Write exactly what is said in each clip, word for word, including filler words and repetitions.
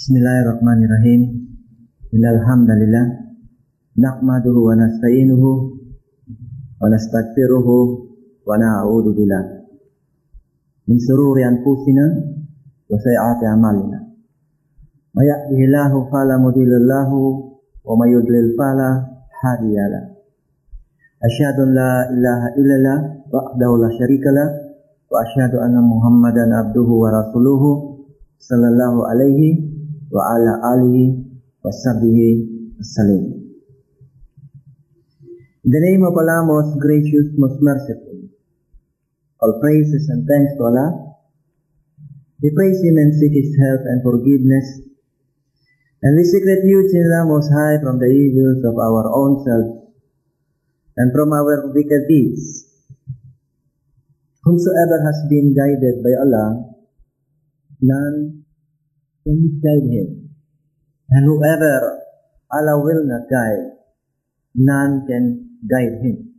Bismillahirrahmanirrahim. Innal hamdalillah nahmaduhu wa nasta'inuhu wa nastaghfiruhu wa na'udzu billah min shururi anfusina wa sayyiati a'malina. May yahdihillahu fala mudilla lahu wa may yudlil fala hadiya lahu. Asyhadu an la ilaha illallah wahdahu la syarika lah wa asyhadu anna Muhammadan abduhu wa rasuluhu sallallahu alaihi wa ala alihi wa sahbihi wasallam. In the name of Allah, most gracious, most merciful, all praises and thanks to Allah. We praise Him and seek His help and forgiveness, and we seek refuge in Allah Most High from the evils of our own selves and from our wicked deeds. Whomsoever has been guided by Allah, none can misguide him, and whoever Allah will not guide, none can guide him.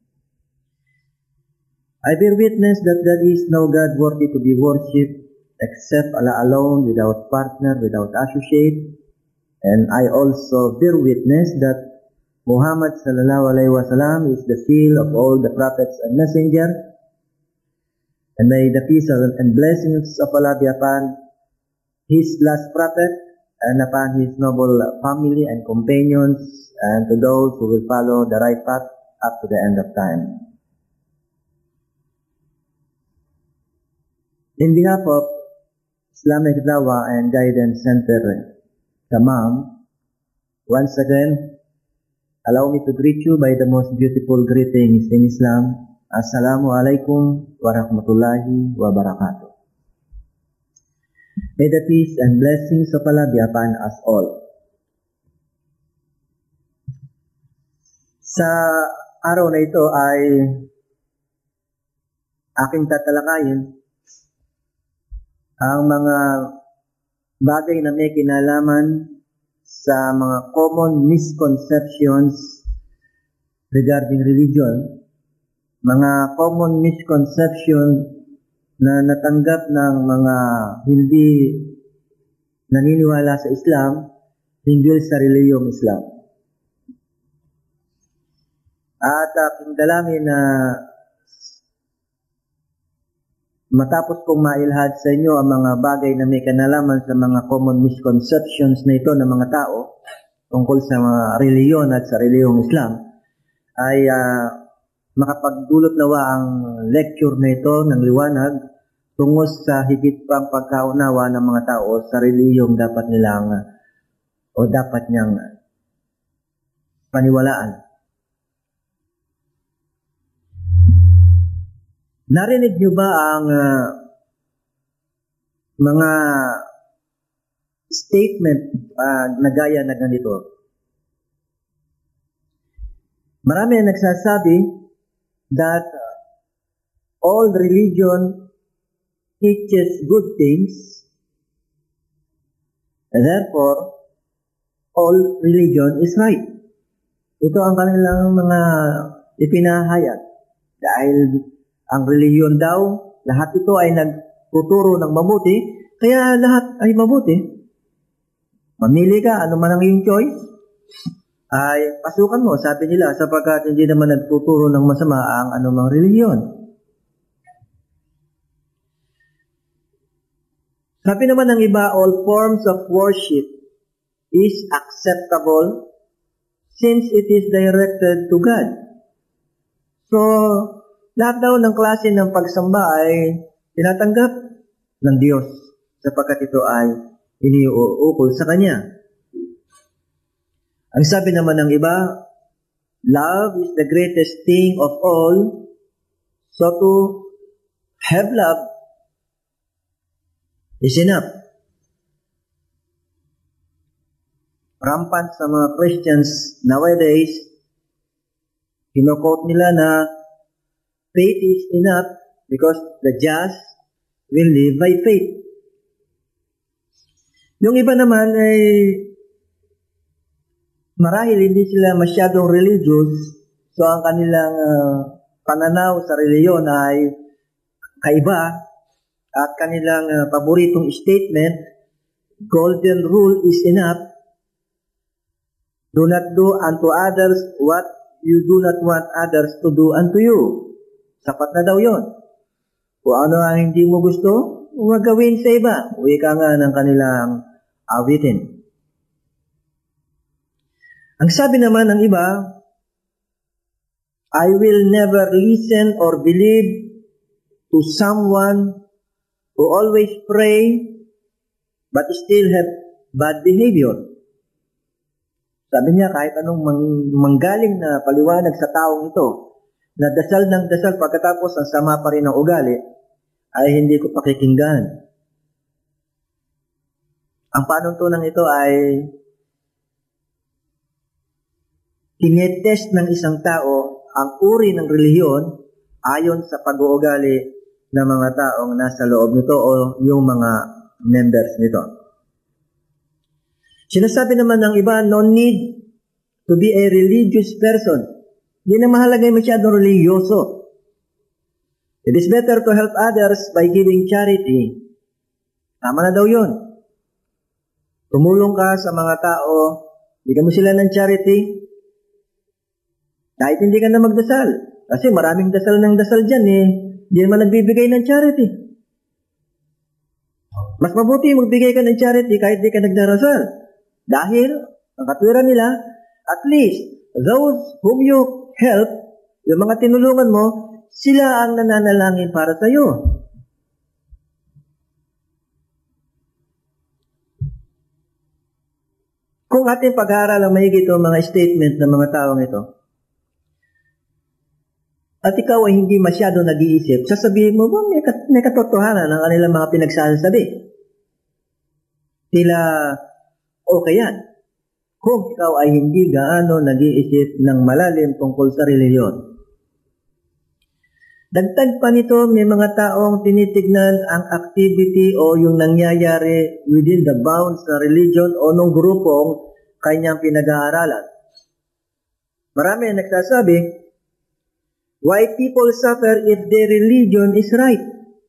I bear witness that there is no God worthy to be worshipped except Allah alone, without partner, without associate, and I also bear witness that Muhammad sallallahu alaihi wasallam is the seal of all the prophets and messengers, and may the peace and blessings of Allah be upon His last prophet and upon his noble family and companions, and to those who will follow the right path up to the end of time. In behalf of Islamic Dawah and Guidance Center, Tamam, once again, allow me to greet you by the most beautiful greetings in Islam. Assalamu alaikum wa rahmatullahi wa barakatuh. May the peace and blessings of Allah be upon us all. Sa araw na ito ay aking tatalakayin ang mga bagay na may kinalaman sa mga common misconceptions regarding religion, mga common misconception na natanggap ng mga hindi naniniwala sa Islam hinggil sa reliyong Islam. At aking dalangin na matapos kong mailhad sa inyo ang mga bagay na may kanalaman sa mga common misconceptions na ito ng mga tao tungkol sa mga reliyon at sa reliyong Islam, ay uh, makapagdulot nawa ang lecture na ito ng liwanag tungo sa higit pang pagkaunawa ng mga tao sa reliyong dapat nilang o dapat niyang paniwalaan. Narinig niyo ba ang uh, mga statement uh, na gaya na ganito? Marami ang nagsasabi that all religion teaches good things, and therefore all religion is right. Ito ang kanilang mga ipinahayag. Dahil ang religion daw, lahat ito ay nagtuturo ng mabuti, kaya lahat ay mabuti. Mamili ka, ano man ang iyong choice, ay pasukan mo, sabi nila, sapagkat hindi naman nagtuturo ng masama ang anumang reliyon. Sabi naman ng iba, all forms of worship is acceptable since it is directed to God. So, lahat daw ng klase ng pagsamba ay tinatanggap ng Diyos sapagkat ito ay iniuukol sa Kanya. Ang sabi naman ng iba, love is the greatest thing of all. So to have love is enough. Rampant sa mga Christians nowadays, kinokot nila na faith is enough because the just will live by faith. Yung iba naman ay marahil hindi sila masyadong religious, so ang kanilang uh, pananaw sa reliyon ay kaiba, at kanilang uh, paboritong statement golden rule is enough. Do not do unto others what you do not want others to do unto you. Sapat na daw yon. Kung ano ang hindi mo gusto, huwag gawin sa iba. Wika nga ng kanilang awitin. Ang sabi naman ng iba, I will never listen or believe to someone who always pray but still have bad behavior. Sabi niya, kahit anong mang- manggaling na paliwanag sa taong ito, na dasal ng dasal pagkatapos ang sama pa rin ng ugali, ay hindi ko pakikinggan. Ang panuntunan ito ay tinetest ng isang tao ang uri ng relihiyon ayon sa pag-uugali ng mga taong nasa loob nito o yung mga members nito. Sinasabi naman ng iba, no need to be a religious person. Hindi na mahalaga yung masyadong religyoso. It is better to help others by giving charity. Tama na daw yun. Tumulong ka sa mga tao, bigyan mo sila ng charity, kahit hindi ka na magdasal. Kasi maraming dasal ng dasal dyan eh. Hindi naman nagbibigay ng charity. Mas mabuti magbigay ka ng charity kahit di ka nagdarasal. Dahil, ang katwiran nila, at least, those whom you help, yung mga tinulungan mo, sila ang nananalangin para sa iyo. Kung ating pag-aaral ang mahigit ang mga statement ng mga taong ito, at ikaw ay hindi masyado nag-iisip, sasabihin mo, well, may, kat- may katotohanan ang kanilang mga pinagsasabi. Tila, okay yan. Kung ikaw ay hindi gaano nag-iisip ng malalim tungkol sa reliyon. Dagdag pa nito, may mga taong tinitignan ang activity o yung nangyayari within the bounds ng religion o nung grupong kanyang pinag-aaralan. Marami ang nagsasabi, why people suffer if their religion is right?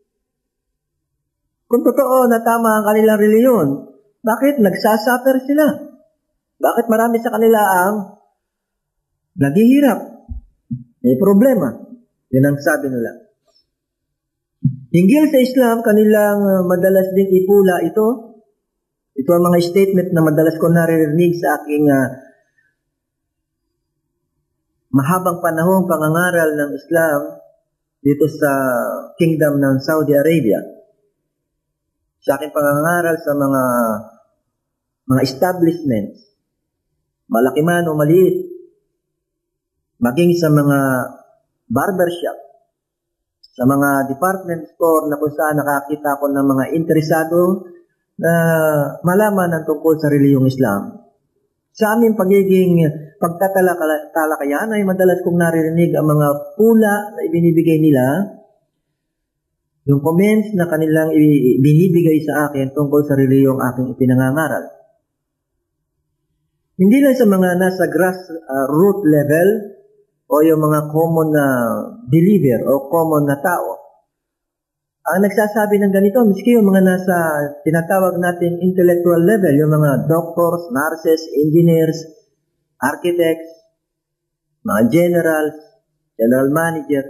Kung totoo na tama ang kanilang reliyon, bakit nagsasuffer sila? Bakit marami sa kanila ang naghihirap? May problema. Yun ang sabi nila. Hinggil sa Islam, kanilang uh, madalas ding ipula ito. Ito ang mga statement na madalas ko naririnig sa aking uh, mahabang panahong pangangaral ng Islam dito sa Kingdom ng Saudi Arabia. Sa aking pangangaral sa mga mga establishments, malaki man o maliit, maging sa mga barbershop, sa mga department store na kung saan nakakita ko ng mga interesado na malaman ang tungkol sa reliyong Islam. Sa aming pagiging pagtatalakayan ay madalas kong naririnig ang mga pula na ibinibigay nila, yung comments na kanilang ibinibigay sa akin tungkol sa reliyong aking ipinangangaral. Hindi lang sa mga nasa grassroots uh, level o yung mga common na believer o common na tao. Ang nagsasabi ng ganito, miski yung mga nasa tinatawag natin intellectual level, yung mga doctors, nurses, engineers, architects, mga generals, general manager,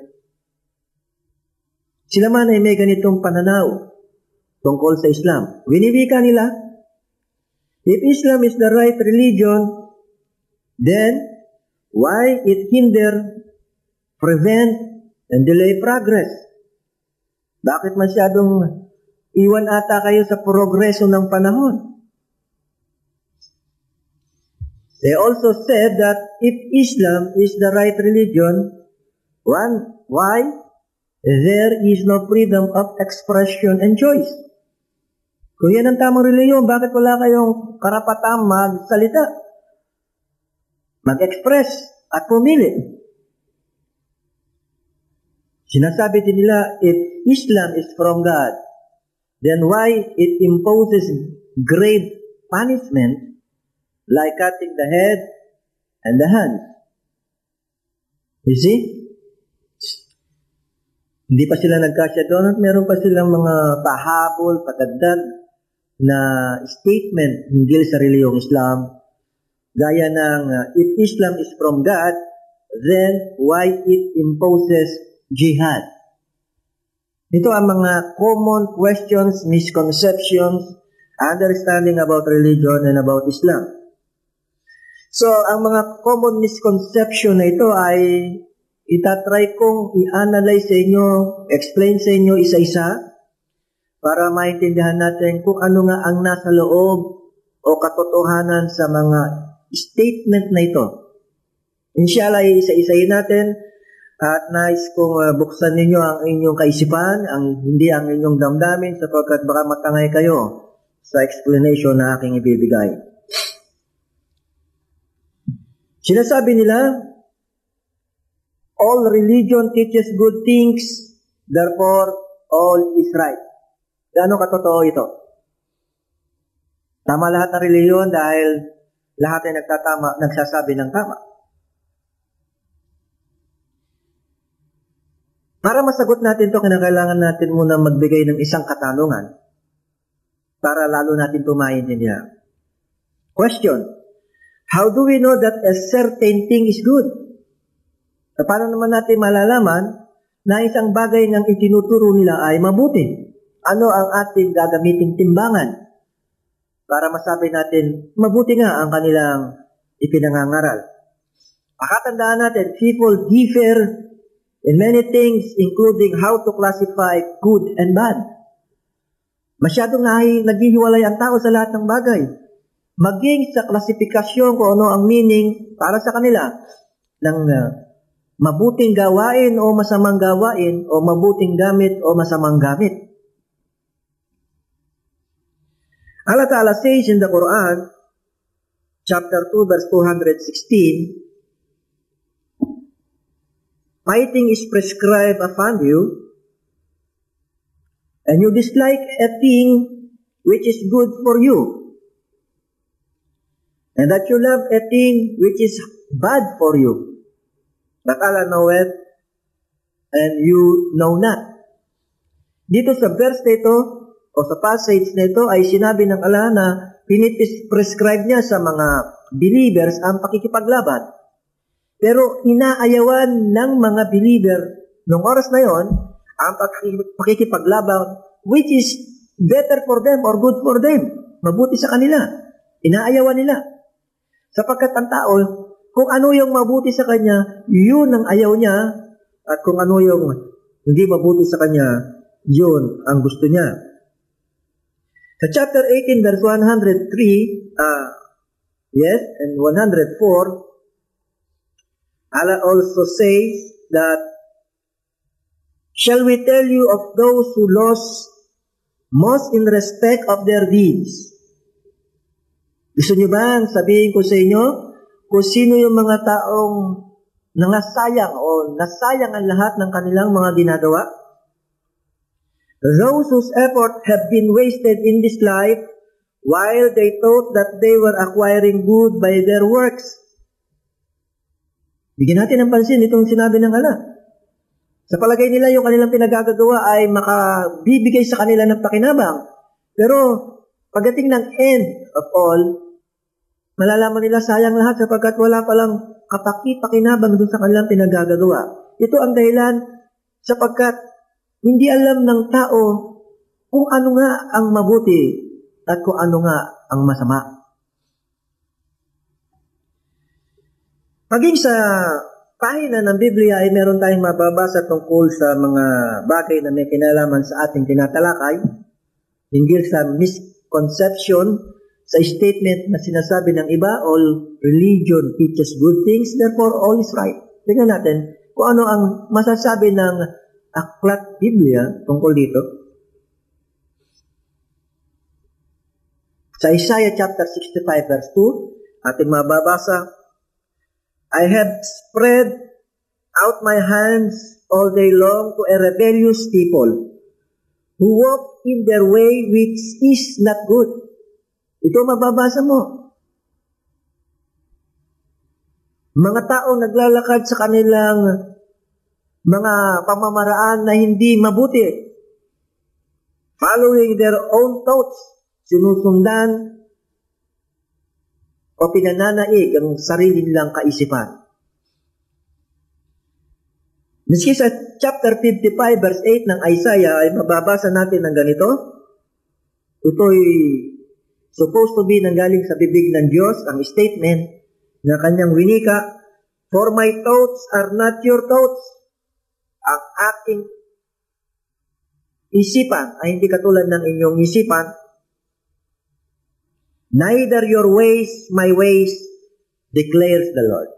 sila man ay may ganitong pananaw tungkol sa Islam. Winiwika nila, if Islam is the right religion, then why it hinder, prevent, and delay progress? Bakit masyadong iwan ata kayo sa progreso ng panahon? They also said that if Islam is the right religion, one, why there is no freedom of expression and choice? Kung yan ang tamang reliyon, bakit wala kayong karapatang magsalita, mag-express at pumili? Sinasabi din nila, if Islam is from God, then why it imposes grave punishment like cutting the head and the hands? You see? Hindi pa sila nagkasya doon at meron pa silang mga pahabol, padagdag na statement hinggil sa reliyong Islam, gaya ng uh, if Islam is from God, then why it imposes jihad? Ito ang mga common questions, misconceptions, understanding about religion and about Islam. So, ang mga common misconception na ito ay itatry kong i-analyze sa inyo, explain sa inyo isa-isa para maintindihan natin kung ano nga ang nasa loob o katotohanan sa mga statement na ito. Inshallah, isa-isahin natin at nais kong uh, buksan ninyo ang inyong kaisipan, ang hindi ang inyong damdamin sapagkat baka matangay kayo sa explanation na aking ibibigay. Sinasabi nila, all religion teaches good things, therefore all is right. Gaano katotoo ito? Tama lahat ng reliyon dahil lahat ay nagtatama, nagsasabi ng tama. Para masagot natin ito, kinakailangan natin muna magbigay ng isang katanungan para lalo natin ito maintindihan. Question. How do we know that a certain thing is good? Paano naman natin malalaman na isang bagay ng itinuturo nila ay mabuti? Ano ang ating gagamiting timbangan para masabi natin mabuti nga ang kanilang ipinangangaral? Pakatandaan natin, people differ in many things including how to classify good and bad. Masyadong naghihiwalay ang tao sa lahat ng bagay. Maging sa klasifikasyon kung ano ang meaning para sa kanila ng uh, mabuting gawain o masamang gawain o mabuting gamit o masamang gamit. Allah Ta'ala says in the Quran, chapter two, verse two hundred sixteen, fighting is prescribed upon you, and you dislike a thing which is good for you, and that you love a thing which is bad for you. But Allah knoweth, and you know not. Dito sa verse na ito, o sa passage na ito, ay sinabi ng Allah na piniprescribe niya sa mga believers ang pakikipaglaban. Pero inaayawan ng mga believer noong oras na yon ang pakikipaglaban which is better for them or good for them. Mabuti sa kanila. Inaayawan nila. Sapagkat ang tao, kung ano yung mabuti sa kanya, yun ang ayaw niya. At kung ano yung hindi mabuti sa kanya, yun ang gusto niya. Sa chapter eighteen, verse one hundred three, uh, yes, and one hundred four, Allah also says that, shall we tell you of those who lost most in respect of their deeds? Gusto niyo ba sabihin ko sa inyo kung sino yung mga taong nangasayang o nasayang ang lahat ng kanilang mga ginagawa? Those whose effort have been wasted in this life while they thought that they were acquiring good by their works. Bigyan natin ng pansin itong sinabi ng Allah. Sa palagay nila, yung kanilang pinagagagawa ay makabibigay sa kanila ng pakinabang. Pero pagdating ng end of all, malalaman nila sayang lahat sapagkat wala palang kapaki-pakinabang dun sa kanilang pinagagagawa. Ito ang dahilan sapagkat hindi alam ng tao kung ano nga ang mabuti at kung ano nga ang masama. Maging sa pahina ng Biblia ay meron tayong mababasa tungkol sa mga bagay na may kinalaman sa ating tinatalakay, hinggil sa misconception, sa statement na sinasabi ng iba, all religion teaches good things, therefore all is right. Tingnan natin kung ano ang masasabi ng aklat Biblia tungkol dito. Sa Isaiah chapter sixty-five verse two, ating mababasa, I have spread out my hands all day long to a rebellious people who walk in their way which is not good. Ito mababasa mo. Mga taong naglalakad sa kanilang mga pamamaraan na hindi mabuti, following their own thoughts, sinusundan o pinananaig ang sarili nilang kaisipan. Miski sa chapter fifty-five, verse eight ng Isaiah ay mababasa natin ng ganito. Ito'y supposed to be nanggaling sa bibig ng Diyos, ang statement na kanyang winika, "For my thoughts are not your thoughts." Ang aking isipan ay hindi katulad ng inyong isipan. "Neither your ways, my ways, declares the Lord."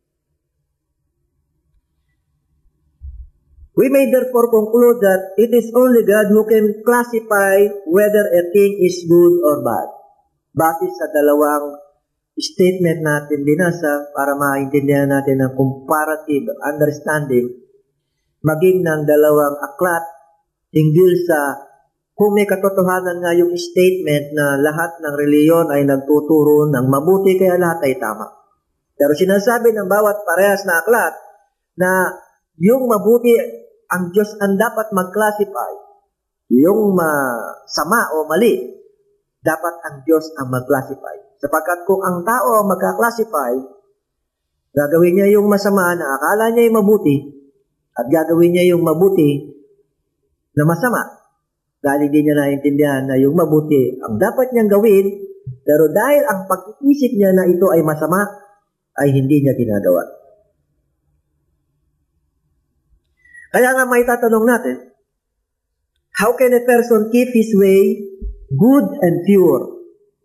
We may therefore conclude that it is only God who can classify whether a thing is good or bad. Base sa dalawang statement natin binasa para maintindihan natin ang comparative understanding maging ng dalawang aklat hinggil sa kung may katotohanan nga yung statement na lahat ng reliyon ay nagtuturo ng mabuti kaya lahat ay tama. Pero sinasabi ng bawat parehas na aklat na yung mabuti ang Diyos ang dapat mag-classify, yung masama o mali, dapat ang Diyos ang mag-classify. Sapagkat kung ang tao ang magka-classify, gagawin niya yung masama na akala niya yung mabuti, at gagawin niya yung mabuti na masama. Dahil hindi niya naiintindihan na yung mabuti ang dapat niyang gawin, pero dahil ang pag-iisip niya na ito ay masama, ay hindi niya ginagawa. Kaya nga may tatanong natin, how can a person keep his way good and pure?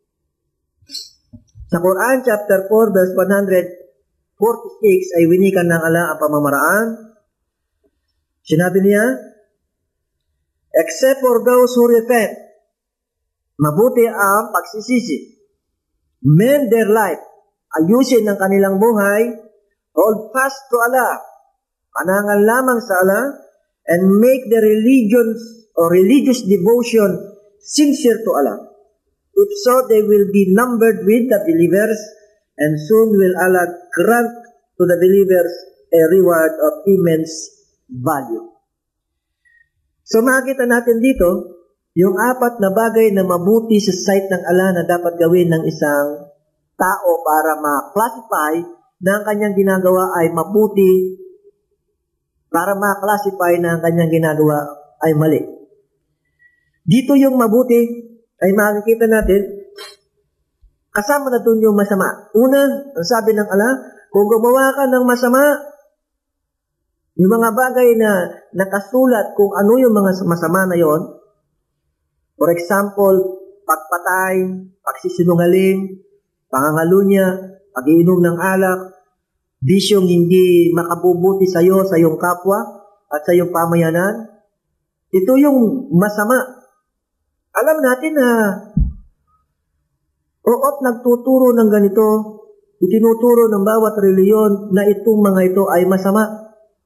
Sa Quran chapter four verse one forty-six ay winikan ng Allah ang pamamaraan. Sinabi niya, except for those who repent, mabuti ang pagsisisi, mend their life, ayusin ang kanilang buhay, hold fast to Allah, panangal lamang sa Allah, and make the religions or religious devotion sincere to Allah. If so, they will be numbered with the believers, and soon will Allah grant to the believers a reward of immense value. So makita natin dito, yung apat na bagay na mabuti sa sight ng Allah na dapat gawin ng isang tao para ma-classify na ang kanyang ginagawa ay mabuti, para ma-classify na ang kanyang ginagawa ay mali. Dito yung mabuti ay makikita natin, kasama na doon yung masama. Una, ang sabi ng Allah, kung gumawa ka ng masama, yung mga bagay na nakasulat kung ano yung mga masama na yon, for example, pagpatay, pagsisinungaling, pangangalunya, pag-iinom ng alak, bisyong hindi makabubuti sa iyo, sa iyong kapwa, at sa iyong pamayanan. Ito yung masama. Alam natin na oot nagtuturo ng ganito, itinuturo ng bawat reliyon na itong mga ito ay masama.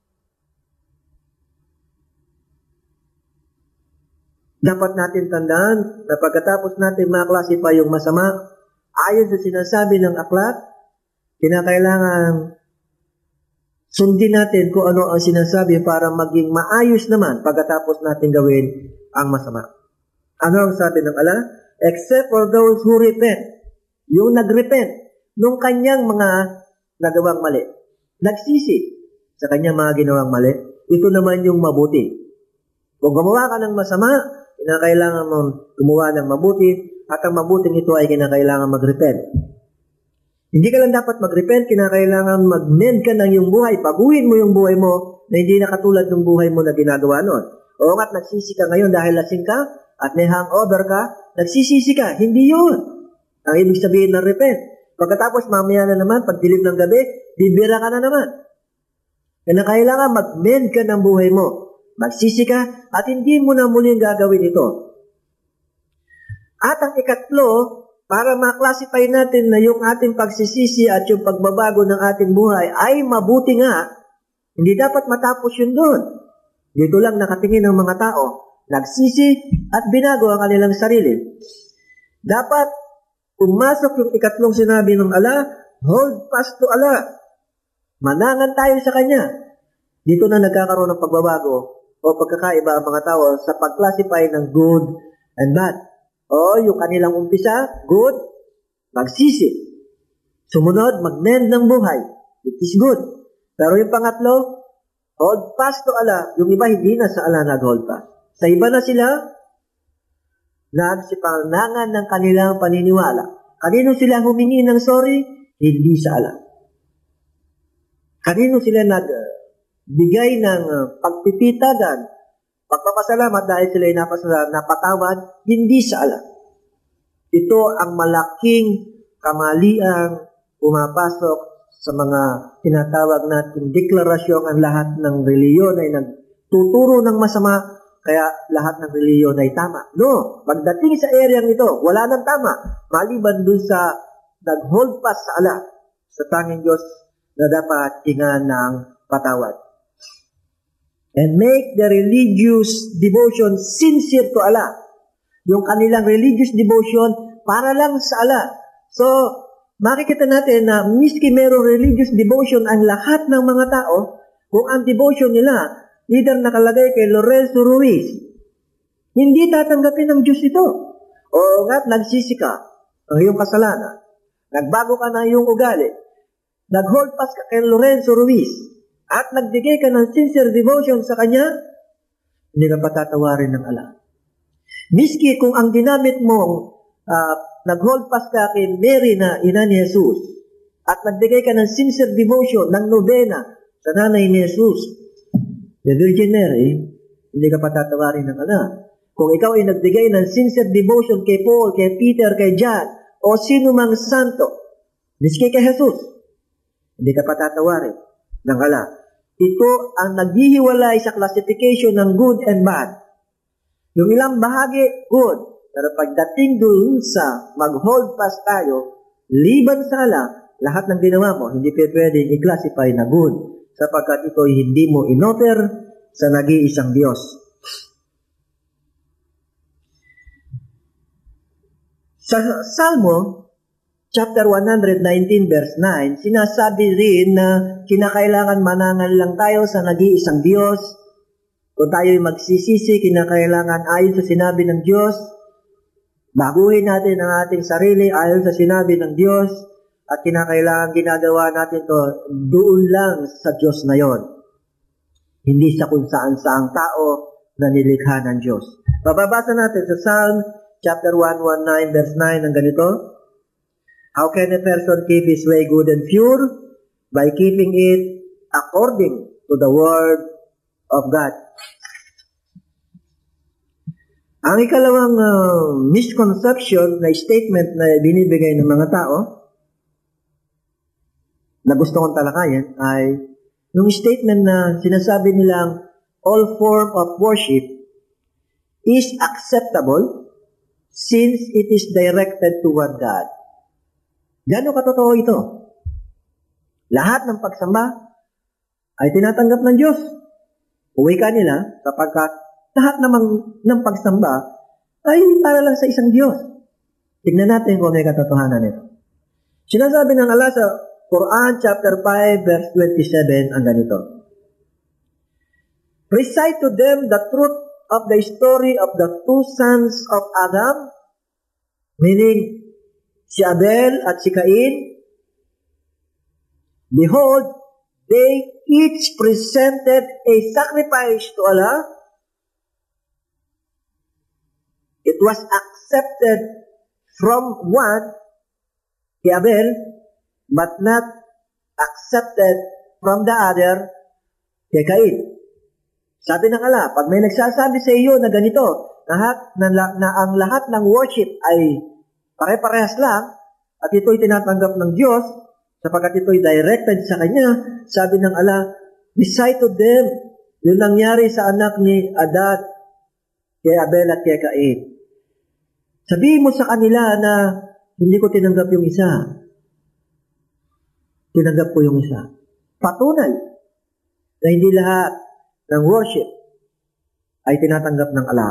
Dapat natin tandaan na pagkatapos natin maklasify yung masama, ayon sa sinasabi ng aklat, kinakailangan sundin natin kung ano ang sinasabi para maging maayos naman pagkatapos natin gawin ang masama. Ano ang sabi ng Allah? Except for those who repent. Yung nag-repent nung kanyang mga nagawang mali. Nagsisi sa kanyang mga ginawang mali. Ito naman yung mabuti. Kung gumawa ka ng masama, kinakailangan mong gumawa ng mabuti, at ang mabuting ito ay kinakailangan mag-repent. Hindi ka lang dapat mag-repent, kinakailangan mag-mend ka ng iyong buhay. Baguhin mo yung buhay mo na hindi na katulad ng buhay mo na ginagawa noon. O nga't nagsisi ka ngayon dahil lasing ka at may hangover ka, nagsisisi ka. Hindi yun ang ibig sabihin ng repent. Pagkatapos mamaya na naman, pag dilim ng gabi, bibira ka na naman. Kinakailangan mag-mend ka ng buhay mo. Magsisi ka at hindi mo na muling gagawin ito. At ang ikatlo, para ma-classify natin na yung ating pagsisisi at yung pagbabago ng ating buhay ay mabuti nga, hindi dapat matapos yun doon. Dito lang nakatingin ng mga tao, nagsisi at binago ang kanilang sarili. Dapat pumasok yung ikatlong sinabi ng Allah, hold fast to Allah. Manangan tayo sa Kanya. Dito na nagkakaroon ng pagbabago o pagkakaiba ang mga tao sa pag-classify ng good and bad. O yung kanilang umpisa, good, magsisi. Sumunod, mag-mend ng buhay. It is good. Pero yung pangatlo, hold fast to Allah. Yung iba, hindi na sa Allah nag-hold fast. Sa iba na sila, nagsipanangan ng kanilang paniniwala. Kanino sila humingi ng sorry? Hindi sa Allah. Kanino sila nagbigay ng pagpipitagan, pagpapasalamat dahil sila ay napasalamat, napatawad? Hindi sa Allah. Ito ang malaking kamaliang pumapasok sa mga tinatawag nating deklarasyon. Ang lahat ng reliyon ay nagtuturo ng masama, kaya lahat ng reliyon ay tama. No, pagdating sa area nito, wala nang tama. Maliban dun sa nag-hold fast sa Allah, sa tanging Diyos na dapat tingan ng patawad. And make the religious devotion sincere to Allah. Yung kanilang religious devotion para lang sa Allah. So, makikita natin na miski merong religious devotion ang lahat ng mga tao, kung ang devotion nila, either nakalagay kay Lorenzo Ruiz, hindi tatanggapin ng Diyos ito. O nga't nagsisi ka ang iyong kasalanan, nagbago ka na iyong ugali, nag-hold fast ka kay Lorenzo Ruiz, at nagbigay ka ng sincere devotion sa Kanya, hindi ka patatawarin ng Allah. Miski kung ang ginamit mong uh, nag-hold fast ka kay Mary na ina ni Jesus at nagbigay ka ng sincere devotion ng nobena sa nanay ni Jesus, the Virgin Mary, hindi ka patatawarin ng Allah. Kung ikaw ay nagbigay ng sincere devotion kay Paul, kay Peter, kay John, o sino mang santo, miski kay Jesus, hindi ka patatawarin ng Allah. Ito ang naghihiwalay sa classification ng good and bad. Yung ilang bahagi, good. Pero pagdating doon sa mag-hold fast tayo, liban sa Allah, lahat ng ginawa mo, hindi pa pwedeng i-classify na good, sapagkat ito hindi mo inoper sa nag-iisang Diyos. Sa Salmo, chapter one nineteen, verse nine, sinasabi rin na kinakailangan manangal lang tayo sa nag-iisang Diyos. Kung tayo'y magsisisi, kinakailangan ayon sa sinabi ng Diyos, baguhin natin ang ating sarili ayon sa sinabi ng Diyos, at kinakailangan ginagawa natin to doon lang sa Diyos na yon. Hindi sa kung saan saang tao na nilikha ng Diyos. Bababasa natin sa Psalm chapter one nineteen, verse nine, ang ganito, how can a person keep his way good and pure? By keeping it according to the word of God. Ang ikalawang uh, misconception na statement na binibigay ng mga tao na gusto kong talakayan ay yung statement na sinasabi nilang all form of worship is acceptable since it is directed toward God. Gano'ng katotoo ito? Lahat ng pagsamba ay tinatanggap ng Diyos. Uwi ka nila sapagkat lahat namang ng pagsamba ay para lang sa isang Diyos. Tignan natin kung may katotohanan nito. Sinasabi ng Allah sa Quran chapter five verse twenty-seven ang ganito. Recite to them the truth of the story of the two sons of Adam, meaning si Abel at si Cain. Behold, they each presented a sacrifice to Allah. It was accepted from one, kay Abel, but not accepted from the other, kay Cain. Sabi ng Allah, pag may nagsasabi sa iyo na ganito, lahat, na, na ang lahat ng worship ay pare-parehas lang, at ito'y tinatanggap ng Diyos, sapagkat ito'y directed sa Kanya, sabi ng Allah, recite to them yung nangyari sa anak ni Adad, kay Abel at kay Cain. Sabihin mo sa kanila na hindi ko tinanggap yung isa. Tinanggap ko yung isa. Patunay na hindi lahat ng worship ay tinatanggap ng Allah.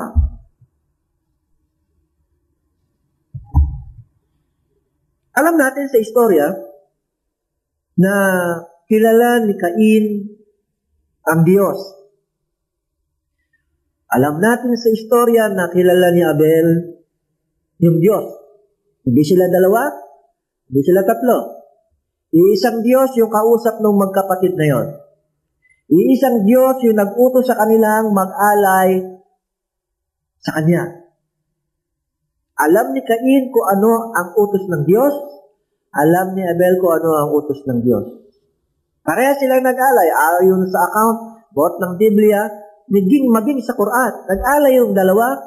Alam natin sa istorya na kilala ni Cain ang Diyos. Alam natin sa istorya na kilala ni Abel yung Diyos. Hindi sila dalawa, hindi sila tatlo. Iisang Diyos yung kausap ng magkapatid na yon. Iisang Diyos yung nag-utos sa kanilang mag-alay sa Kanya. Alam ni Cain kung ano ang utos ng Diyos. Alam ni Abel kung ano ang utos ng Diyos. Pareha silang nag-alay. Ayon sa account, both ng Biblia, maging, maging sa Quran. Nag-alay yung dalawa.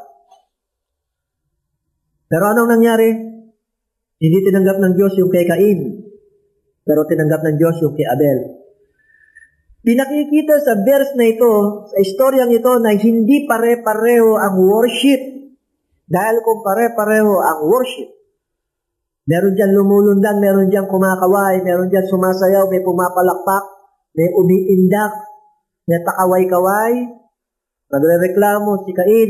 Pero anong nangyari? Hindi tinanggap ng Diyos yung kay Cain. Pero tinanggap ng Diyos yung kay Abel. Pinakikita sa verse na ito, sa istoryang ito, na hindi pare-pareho ang worship. Dahil kung pare-pareho ang worship, meron dyan lumulundan, meron dyan kumakaway, meron dyan sumasayaw, may pumapalakpak, may umiindak, may pakaway-kaway, nagre-reklamo si Cain.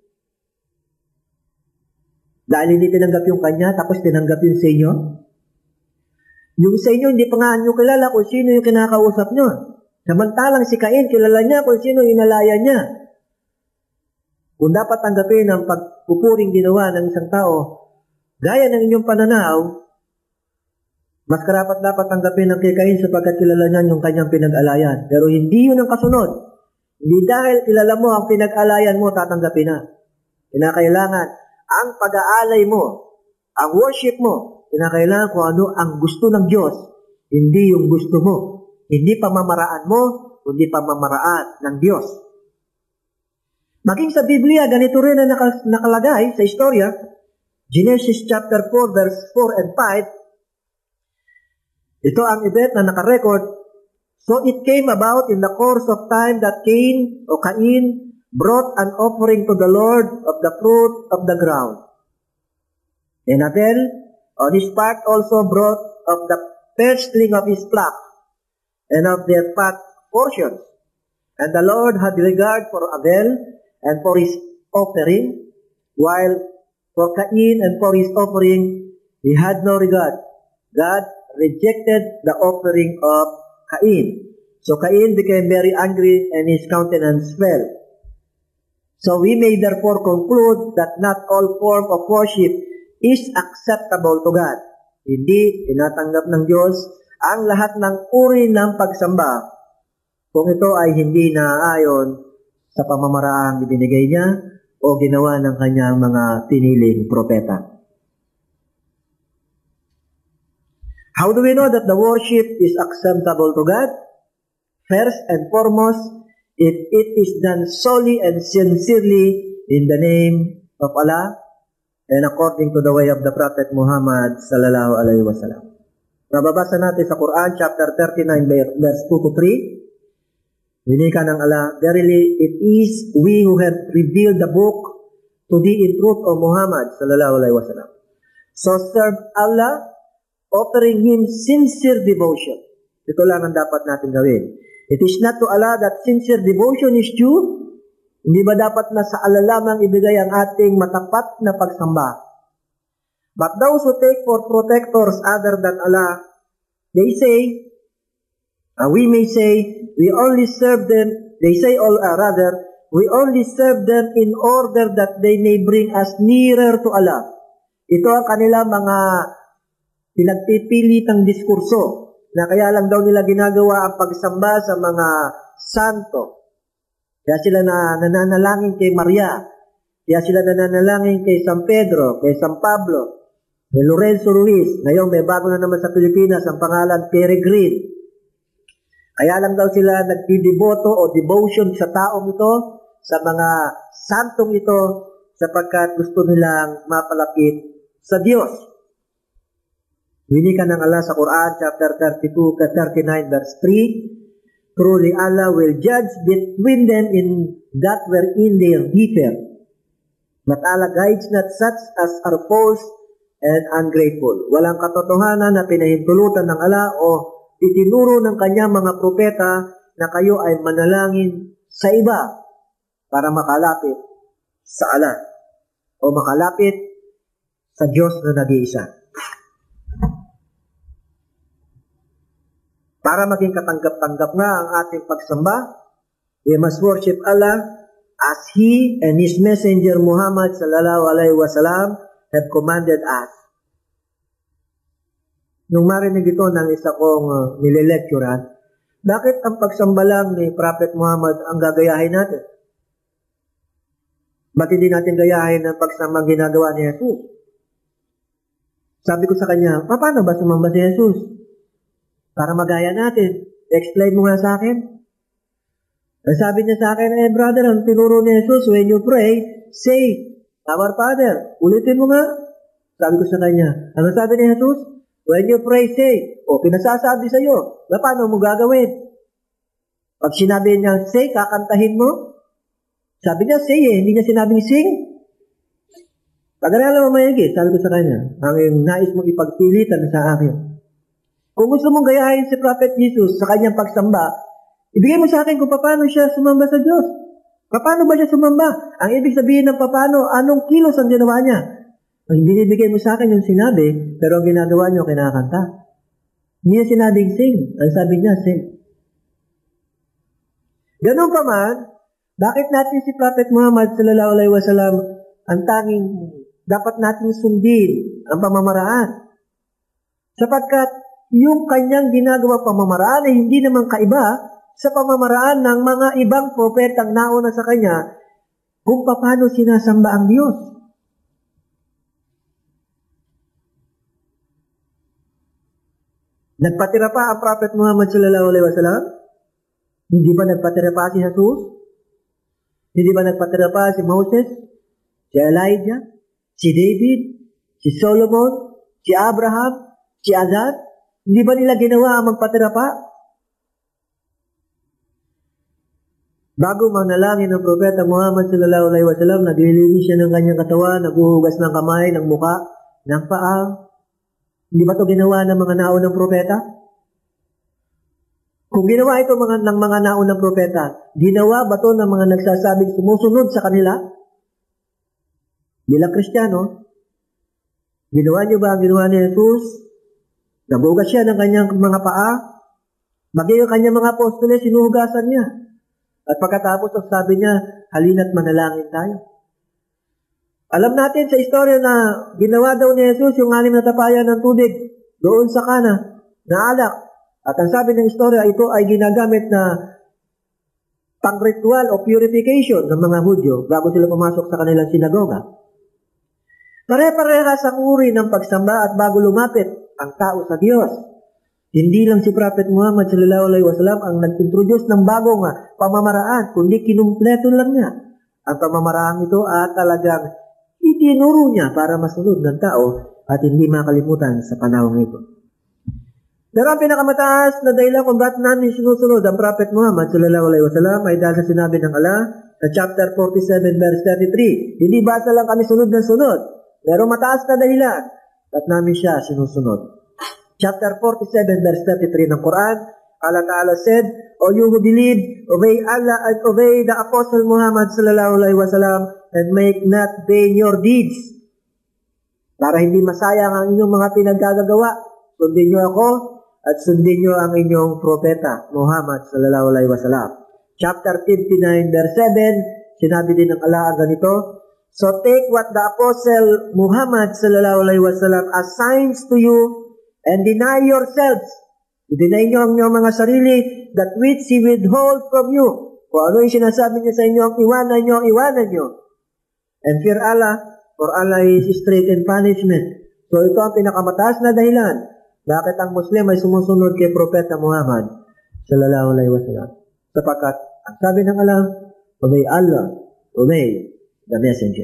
Dahil hindi tinanggap yung kanya, tapos tinanggap yung sa inyo. Yung sa inyo, hindi pa nga nyo kilala kung sino yung kinakausap nyo. Samantalang si Cain, kilala niya kung sino yung inalaya niya. Kung dapat tanggapin ang pagpupuring ginawa ng isang tao, gaya ng inyong pananaw, mas karapat dapat tanggapin ng kay Cain sapagkat kilala niya yung kanyang pinag-alayan. Pero hindi yun ang kasunod. Hindi dahil kilala mo ang pinag-alayan mo, tatanggapin na. Kinakailangan ang pag-aalay mo, ang worship mo, kinakailangan kung ano ang gusto ng Diyos, hindi yung gusto mo. Hindi pamamaraan mo, kundi pamamaraan ng Diyos. Maging sa Biblia, ganito rin na nakalagay sa istorya, Genesis chapter four, verse four and five, ito ang event na nakarecord. So it came about in the course of time that Cain o Cain brought an offering to the Lord of the fruit of the ground. And Abel, on his part, also brought of the firstling of his flock and of their fat portions. And the Lord had regard for Abel and for his offering, while for Cain and for his offering, he had no regard. God rejected the offering of Cain. So Cain became very angry and his countenance fell. So we may therefore conclude that not all form of worship is acceptable to God. Hindi tinatanggap ng Diyos ang lahat ng uri ng pagsamba kung ito ay hindi naaayon sa pamamaraang ibinigay niya o ginawa ng kanyang mga piniling propeta. How do we know that the worship is acceptable to God? First and foremost, if it is done solely and sincerely in the name of Allah and according to the way of the Prophet Muhammad sallallahu alaihi wasallam. Nababasa natin sa Quran chapter thirty-nine verse two to three. Winika ng Allah, verily it is we who have revealed the book to thee in truth, O Muhammad sallallahu alaihi wasallam. So serve Allah, offering Him sincere devotion. Ito lang ang dapat natin gawin. It is not to Allah that sincere devotion is due. Hindi ba dapat na sa Allah lamang ibigay ang ating matapat na pagsamba? But those who take for protectors other than Allah, they say, uh, we may say, we only serve them, they say all uh, rather, we only serve them in order that they may bring us nearer to Allah. Ito ang kanila mga pinagpipilitang diskurso na kaya lang daw nila ginagawa ang pagsamba sa mga santo. Kaya sila na nananalangin kay Maria. Kaya sila nananalangin kay San Pedro, kay San Pablo, kay Lorenzo Ruiz. Ngayon may bago na naman sa Pilipinas ang pangalan Peregrine. Kaya lang daw sila nagdidiboto o devotion sa taong ito, sa mga santong ito, sapagkat gusto nilang mapalapit sa Diyos. Winika ng Allah sa Quran, chapter thirty-two to thirty-nine, verse three, truly Allah will judge between them in that wherein they differ. But Allah guides not such as are false and ungrateful. Walang katotohanan na pinahintulutan ng Allah o itinuro ng kanyang mga propeta na kayo ay manalangin sa iba para makalapit sa Allah o makalapit sa Diyos na nag-iisa. Para maging katanggap-tanggap nga ang ating pagsamba, we must worship Allah as He and His Messenger Muhammad sallallahu alaihi wasallam have commanded us. Nung marinig ito ng isa kong uh, nililecturean, bakit ang pagsamba lang ni Prophet Muhammad ang gagayahin natin? Ba't hindi natin gayahin ang pagsamba ginagawa ni Jesus? Sabi ko sa kanya, paano ba sumamba si Jesus? Para magaya natin. Explain mo nga sa akin. Ang sabi niya sa akin, eh brother, ang tinuro ni Jesus, when you pray, say, Our Father. Ulitin mo nga. Sabi ko sa kanya, ano sabi ni Jesus? When you pray, say. O, pinasasabi sa iyo, na paano mo gagawin? Pag sinabi niya, say, kakantahin mo. Sabi niya, say eh, hindi niya sinabing sing. Pag-aralan mo mayagi, sabi ko sa kanya, ang nais mong ipagpilitan sa akin. Kung gusto mong gayahin si Prophet Jesus sa kanyang pagsamba, ibigay mo sa akin kung paano siya sumamba sa Diyos. Paano ba siya sumamba? Ang ibig sabihin ng paano, anong kilos ang ginawa niya? Ang binibigay mo sa akin yung sinabi, pero ang ginagawa niyo, kinakanta. Hindi niya sinabing sing. Ang sabi niya, sing. Ganun pa man, bakit natin si Prophet Muhammad sallallahu alaihi wasallam ang tanging dapat nating sundin ang pamamaraan? Sapagkat yung kanyang ginagawa pamamaraan ay hindi naman kaiba sa pamamaraan ng mga ibang propetang nauna sa kanya kung paano sinasamba ang Diyos. Nagpatira pa ang Prophet Muhammad sallallahu alaihi wasallam? Hindi ba nagpatira pa si Jesus? Hindi ba nagpatira pa si Moses? Si Elijah? Si David? Si Solomon? Si Abraham? Si Azad? Hindi ba nila ginawa ang magpatira pa? Bago manalangin ng Propeta Muhammad sallallahu alaihi wasallam, naglilinis siya ng kanyang katawan, naghuhugas ng kamay, ng muka, ng paa. Hindi ba ito ginawa ng mga naunang propeta? Kung ginawa ito mga, ng mga naunang propeta, ginawa ba ito ng mga nagsasabing sumusunod sa kanila? Bilang Kristiyano, ginawa niyo ba ang ginawa ni Jesus? Nabugas siya ng kanyang mga paa. Maging yung kanyang mga apostoles, sinuhugasan niya. At pagkatapos, ang sabi niya, halina't manalangin tayo. Alam natin sa istorya na ginawa daw ni Jesus yung anim na tapayan ng tubig doon sa Kana na alak. At ang sabi ng istorya, ito ay ginagamit na pang-ritual o purification ng mga Hudyo bago sila pumasok sa kanilang sinagoga. Pare-parehas ang uri ng pagsamba at bago lumapit ang tao sa Diyos. Hindi lang si Prophet Muhammad sallallahu alaihi wasallam ang nag-introduce ng bagong pamamaraan, kundi kinumpleto lang niya. Ang pamamaraan ito at talagang itinuro niya para masunod ng tao at hindi makalimutan sa panahon ito. Pero ang pinakamataas na dahilan kung bakit namin sinusunod ang Prophet Muhammad sallallahu alaihi wasallam ay dahil sa sinabi ng Allah sa chapter forty-seven verse thirty-three. Hindi basta lang kami sunod na sunod, pero mataas na dahilan at namin siya sinusunod. Chapter forty-seven verse thirty-three ng Quran, Allah Ta'ala said, O you who believe, obey Allah and obey the Apostle Muhammad sallallahu alaihi wasallam and make not vain your deeds. Para hindi masayang ang inyong mga pinaggagawa, sundin niyo ako at sundin niyo ang inyong propeta Muhammad sallallahu alaihi wasallam. Chapter fifty-nine verse seven, sinabi din ng Allah ang ganito, So take what the Apostle Muhammad sallallahu alaihi wasallam assigns to you and deny yourselves. I-deny niyo ang inyong mga sarili that which He withhold from you. Kung ano yung sinasabi niya sa inyo, ang iwanan niyo, ang iwanan niyo. And fear Allah, for Allah is strict in punishment. So ito ang pinakamataas na dahilan bakit ang Muslim ay sumusunod kay Propeta Muhammad sallallahu alaihi wasallam. Sapagkat ang sabi ng Allah, obey Allah, obey the messenger.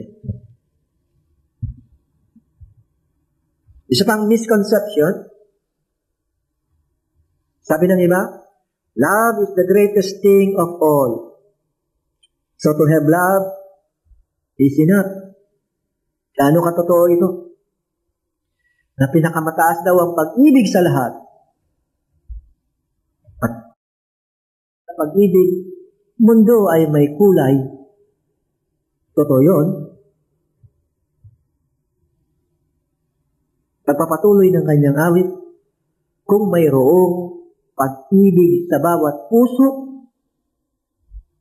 Isa pang misconception, sabi ng iba, love is the greatest thing of all. So to have love is enough. Gaano katotoo ito? Na pinakamataas daw ang pag-ibig sa lahat. At pag-ibig, mundo ay may kulay. Totoo yun. Pagpapatuloy ng kanyang awit, kung mayroong pag-ibig sa bawat puso,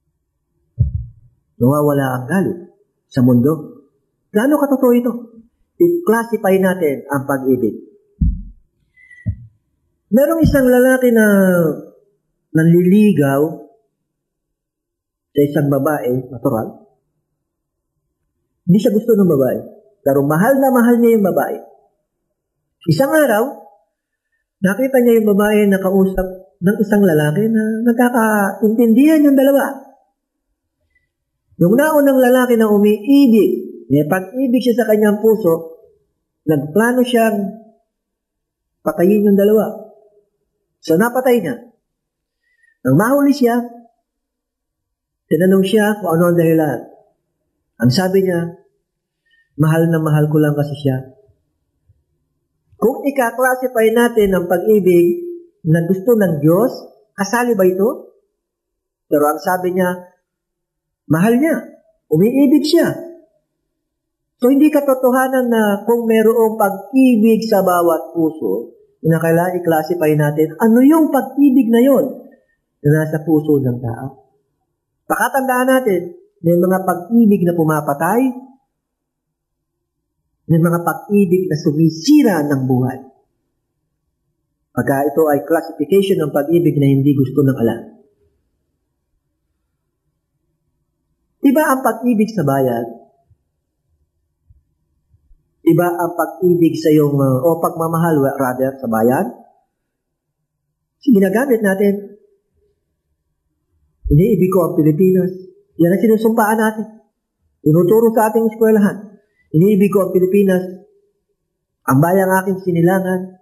nawawala ang galit sa mundo. Gaano katotoo ito? i-classify natin ang pag-ibig. Merong isang lalaki na nanliligaw sa isang babae, natural. Hindi siya gusto ng babae, pero mahal na mahal niya yung babae. Isang araw, nakita niya yung babae na kausap ng isang lalaki na nagkakaintindihan yung dalawa. Yung naunang lalaki na umiibig, may pag-ibig siya sa kanyang puso, nagplano siyang patayin yung dalawa. So napatay niya. Nang mahuli siya, tinanong siya kung ano ang dahilan. Ang sabi niya, mahal na mahal ko lang kasi siya. Kung ika-classify natin ang pag-ibig na gusto ng Diyos, kasali ba ito? Pero ang sabi niya, mahal niya, umiibig siya. So hindi katotohanan na kung mayroong pag-ibig sa bawat puso, na kailangan i-classify natin, ano yung pag-ibig na yon na nasa puso ng tao. Pakatandaan natin, may mga pag-ibig na pumapatay, may mga pag-ibig na sumisira ng buhay. Pagka ito ay classification ng pag-ibig na hindi gusto ng Allah. Iba ang pag-ibig sa bayan, iba ang pag-ibig sa iyong, uh, o pagmamahal, rather, sa bayan. Ginagamit natin. Iniibig ko ang Pilipinas. Yan ang sinusumpaan natin. Tinuturo sa ating eskwelahan. Iniibig ko ang Pilipinas. Ang bayang aking sinilangan.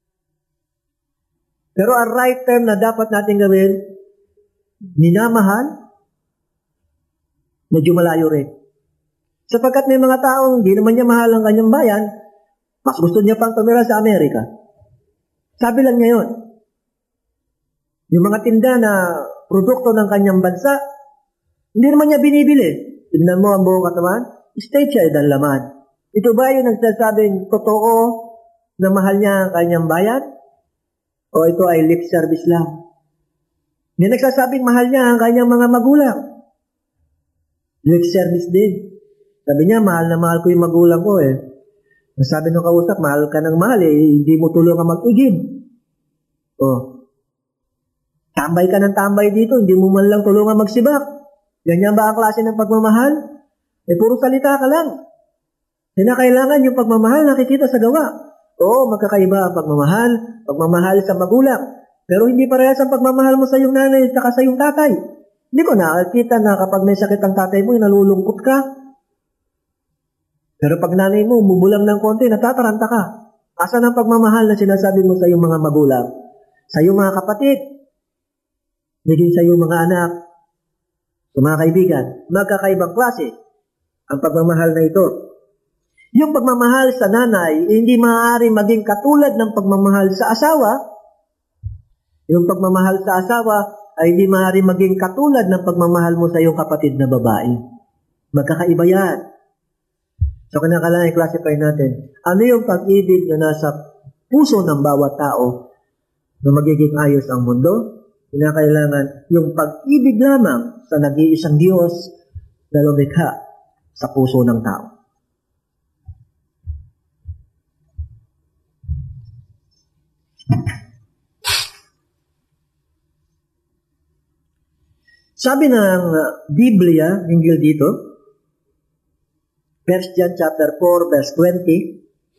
Pero ang right term na dapat natin gawin, minamahal, medyo malayo rin. Sapagkat may mga taong hindi naman niya mahal ang kanyang bayan, mas gusto niya pang tumira sa Amerika. Sabi lang niya yun. Yung mga tinda na produkto ng kanyang bansa, hindi naman niya binibili. Tignan mo ang buong katawan, state siya ang laman. Ito ba yung nagsasabing totoo na mahal niya ang kanyang bayan? O ito ay lip service lang? Yung nagsasabing mahal niya ang kanyang mga magulang. Lip service din. Sabi niya, mahal na mahal ko yung magulang ko eh. Sabi ng kausap, mahal ka ng mahal eh, hindi mo tulungan mag-igib. Oh. Tambay ka ng tambay dito, hindi mo man lang tulungan magsibak. Ganyan ba ang klase ng pagmamahal? Eh, puro salita ka lang. Kinakailangan yung pagmamahal nakikita sa gawa. Oo, magkakaiba ang pagmamahal, pagmamahal sa magulang. Pero hindi parehas ang pagmamahal mo sa iyong nanay at sa iyong tatay. Hindi ko nakakita na kapag may sakit ang tatay mo, nalulungkot ka. Pero pag nanay mo, umubulang ng konti, natataranta ka. Asan ang pagmamahal na sinasabi mo sa iyong mga magulang? Sa iyong mga kapatid? Naging sa iyong mga anak? Sa mga kaibigan? Magkakaibang klase ang pagmamahal na ito. Yung pagmamahal sa nanay, hindi maaari maging katulad ng pagmamahal sa asawa. Yung pagmamahal sa asawa ay hindi maaari maging katulad ng pagmamahal mo sa iyong kapatid na babae. Magkakaiba yan. So, kinakailangan i-classify natin, ano yung pag-ibig na nasa puso ng bawat tao na magiging ayos ang mundo? Kinakailangan yung pag-ibig lamang sa nag-iisang Diyos na lumikha sa puso ng tao. Sabi ng Biblia, hinggil dito, First John chapter four, verse twenty,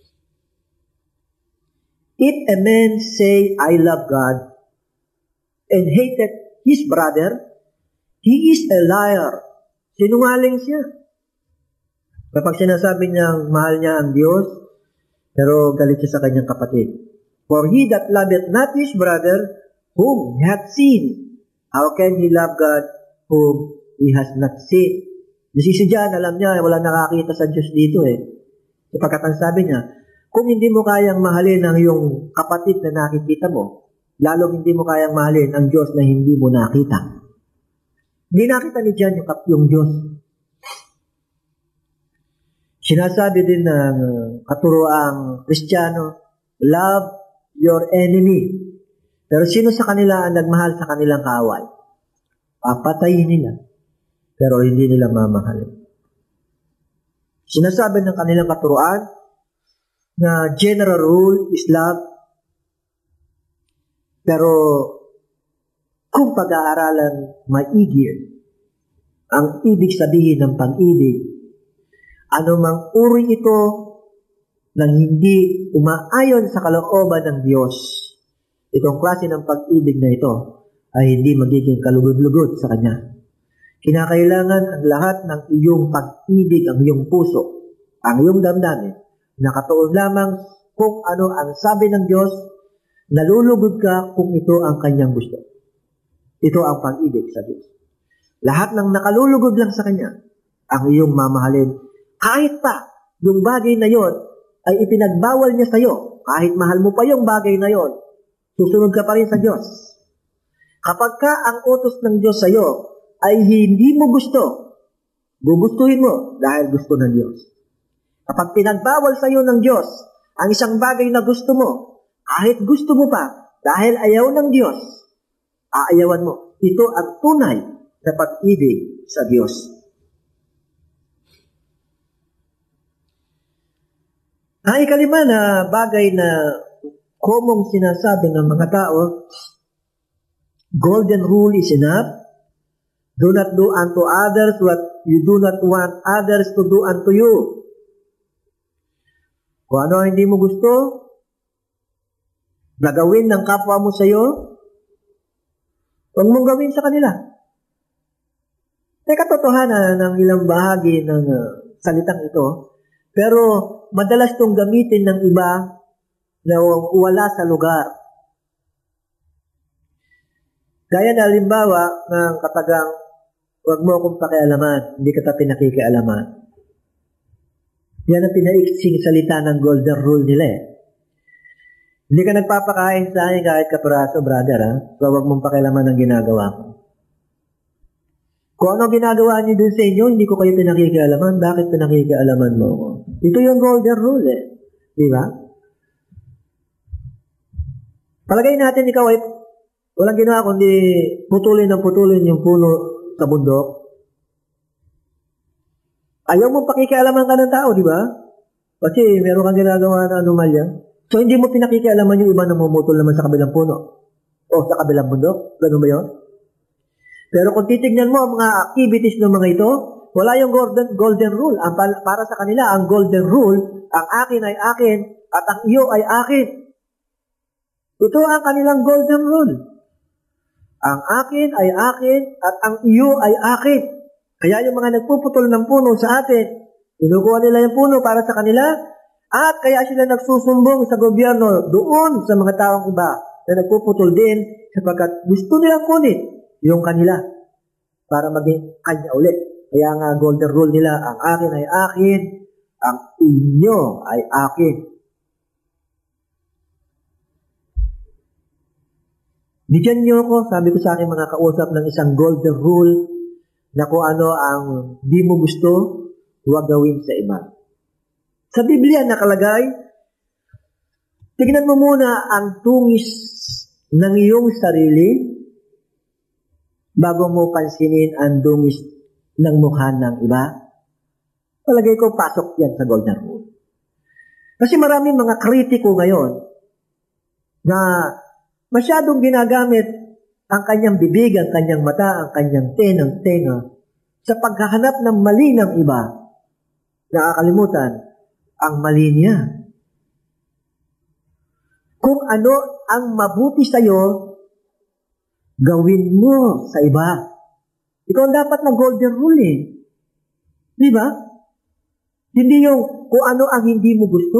if a man say, I love God, and hated his brother, he is a liar. Sinungaling siya. Kapag sinasabi niyang mahal niya ang Diyos, pero galit siya sa kanyang kapatid. For he that loveth not his brother, whom he hath seen, how can he love God, whom he has not seen? Si John, alam niya, wala nakakita sa Diyos dito eh. Sapagkat ang sabi niya, kung hindi mo kayang mahalin ang iyong kapatid na nakikita mo, lalong hindi mo kayang mahalin ang Diyos na hindi mo nakita. Hindi nakita ni John yung, yung Diyos. Sinasabi din ng katuroang Kristiyano, love your enemy. Pero sino sa kanila ang nagmahal sa kanilang kaaway? Papatayin nila. Pero hindi nila mamahalin. Sinasabi ng kanilang katuruan, na general rule is love. Pero kung pag-aaralan maigi ang ibig sabihin ng pag-ibig, anumang uri ito nang hindi umaayon sa kalooban ng Diyos, itong klase ng pag-ibig na ito ay hindi magiging kalugod-lugod sa Kanya. Kinakailangan ang lahat ng iyong pag-ibig, ang iyong puso, ang iyong damdamin, nakatuon lamang kung ano ang sabi ng Diyos, nalulugod ka kung ito ang Kanyang gusto. Ito ang pag-ibig sa Diyos. Lahat ng nakalulugod lang sa Kanya, ang iyong mamahalin. Kahit pa yung bagay na yon ay ipinagbawal niya sa iyo, kahit mahal mo pa yung bagay na yon, susunod ka pa rin sa Diyos. Kapag ka ang utos ng Diyos sa iyo ay hindi mo gusto, gugustuhin mo dahil gusto ng Diyos. Kapag pinagbawal sa iyo ng Diyos ang isang bagay na gusto mo, kahit gusto mo pa dahil ayaw ng Diyos, aayawan mo. Ito ang tunay na pag-ibig sa Diyos. Ang ikalima na bagay na komong sinasabi ng mga tao, golden rule is enough. Do not do unto others what you do not want others to do unto you. Kung ano hindi mo gusto na gawin ng kapwa mo sa iyo, huwag mong gawin sa kanila. May katotohanan ng ilang bahagi ng uh, salitang ito, pero madalas itong gamitin ng iba na wala sa lugar. Gaya na halimbawa ng katagang, huwag mo akong pakialaman, hindi ka ta pinakikialaman. Yan ang pinaiksing salita ng golden rule nila eh. Hindi ka nagpapakain sa akin kahit kapiraso, brother, ha? So, huwag mong pakialaman ang ginagawa ko. Kung ano ginagawa niyo dun sa inyo, hindi ko kayo pinakikialaman. Bakit pinakikialaman mo ko? Ito yung golden rule eh. Di ba? Palagay natin ikaw ay walang ginawa kundi putulin ng putulin yung puno sa bundok. Ayaw mong pakikialaman ka ng tao, di ba? Kasi meron kang ginagawa na anomalya. So, hindi mo pinakikialaman yung iba na mamutol naman sa kabilang puno o sa kabilang bundok. Ganun ba yun? Pero kung titignan mo ang mga activities ng mga ito, wala yung golden, golden rule. Ang, para sa kanila, ang golden rule, ang akin ay akin at ang iyo ay akin. Ito ang kanilang golden rule. Ang akin ay akin at ang iyo ay akin. Kaya yung mga nagpuputol ng puno sa atin, kinukuha nila yung puno para sa kanila, at kaya sila nagsusumbong sa gobyerno doon sa mga taong iba na nagpuputol din sapagkat gusto nilang kunin yung kanila para maging kanya ulit. Kaya nga golden rule nila, ang akin ay akin, ang inyo ay akin. Bigyan niyo ako, sabi ko sa aking mga kausap, ng isang golden rule na kung ano ang di mo gusto, huwag gawin sa iba. Sa Biblia nakalagay, tignan mo muna ang tungis ng iyong sarili bago mo pansinin ang dungis ng mukha ng iba. Palagay ko, pasok yan sa golden rule. Kasi maraming mga kritiko ngayon na masyadong ginagamit ang kanyang bibig, ang kanyang mata, ang kanyang tenang tenga sa paghahanap ng mali ng iba. Nakakalimutan ang mali niya. Kung ano ang mabuti sa iyo, gawin mo sa iba. Ito ang dapat na golden rule eh. Di ba? Hindi yung kung ano ang hindi mo gusto.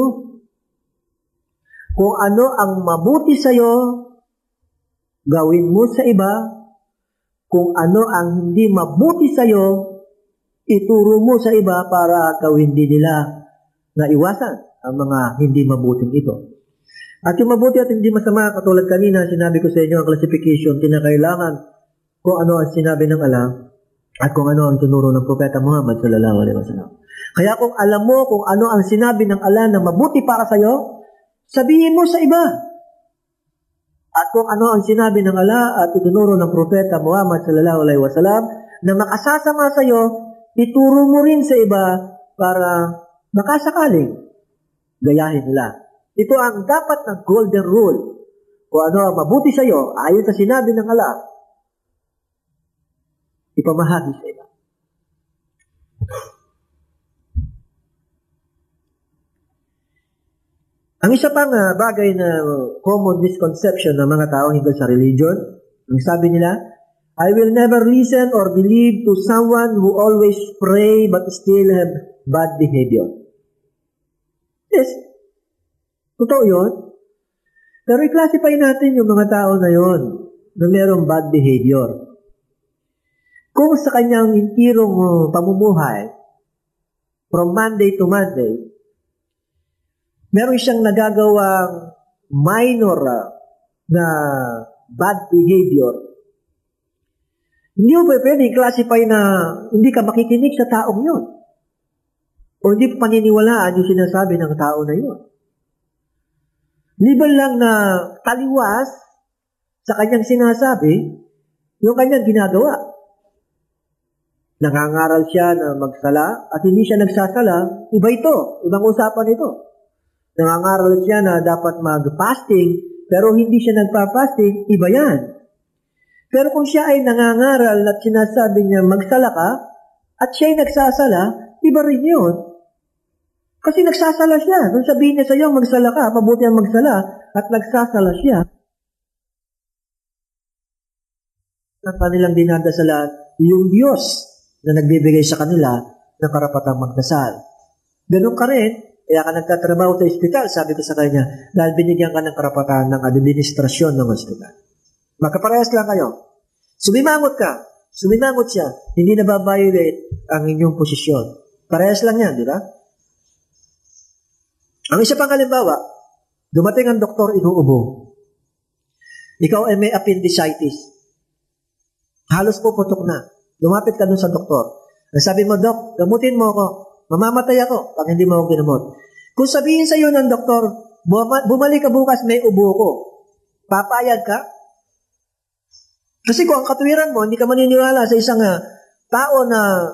Kung ano ang mabuti sa iyo, gawin mo sa iba. Kung ano ang hindi mabuti sa iyo, ituro mo sa iba para gawin din nila na iwasan ang mga hindi mabuting ito. At yung mabuti at hindi masama, katulad kanina, sinabi ko sa inyo ang classification, kinakailangan kung ano ang sinabi ng Allah at kung ano ang tinuro ng Propeta Muhammad sallallahu alaihi wasallam. Kaya kung alam mo kung ano ang sinabi ng Allah na mabuti para sa iyo, sabihin mo sa iba. At kung ano ang sinabi ng Allah at itinuro ng Propeta Muhammad sallallahu alaihi wasallam na makasasama sa iyo, ituro mo rin sa iba para makasakaling gayahin nila. Ito ang dapat na golden rule. Kung ano ang mabuti sa iyo, ayon sa sinabi ng Allah, ipamahagi sa iba. Ang isa pang uh, bagay na common misconception ng mga tao hinggil sa religion, ang sabi nila, I will never listen or believe to someone who always pray but still have bad behavior. Yes, totoo yun. Pero i-classify natin yung mga tao na yon na mayroong bad behavior. Kung sa kanyang intirong uh, pamumuhay, from Monday to Monday, meron siyang nagagawang minor uh, na bad behavior, hindi mo pwede i-classify na hindi ka makikinig sa taong yun. O hindi paniniwalaan yung sinasabi ng tao na yun. Liban lang na taliwas sa kanyang sinasabi, yung kanyang ginagawa. Nangangaral siya na magsala at hindi siya nagsasala, iba ito, ibang usapan ito. Nangangaral siya na dapat mag-fasting, pero hindi siya nagpa-fasting, iba yan. Pero kung siya ay nangangaral at sinasabi niya magsala ka, at siya ay nagsasala, iba rin yun. Kasi nagsasala siya. Kung sabihin niya sa iyo, magsala ka, mabuti ang magsala, at nagsasala siya. Ang kanilang dinadasalan, yung Diyos na nagbibigay sa kanila ng karapatang magdasal. Ganun ka rin, kaya ka nagtatrabaho sa ospital, sabi ko sa kanya, dahil binigyan ka ng karapatan ng administrasyon ng ospital. Magkaparehas lang kayo. Sumimangot ka. Sumimangot siya. Hindi na ba-violate ang inyong posisyon. Parehas lang yan, di ba? Ang isa pang halimbawa, dumating ang doktor, inuubo. Ikaw ay may appendicitis. Halos puputok na. Lumapit ka dun sa doktor. Sabi mo, Dok, gamutin mo ako. Mamamatay ako pag hindi mo ako ginamot. Kung sabihin sa iyo ng doktor, bumalik ka bukas, may ubo ko. Papayag ka? Kasi kung ang katwiran mo, hindi ka maniniwala sa isang uh, tao na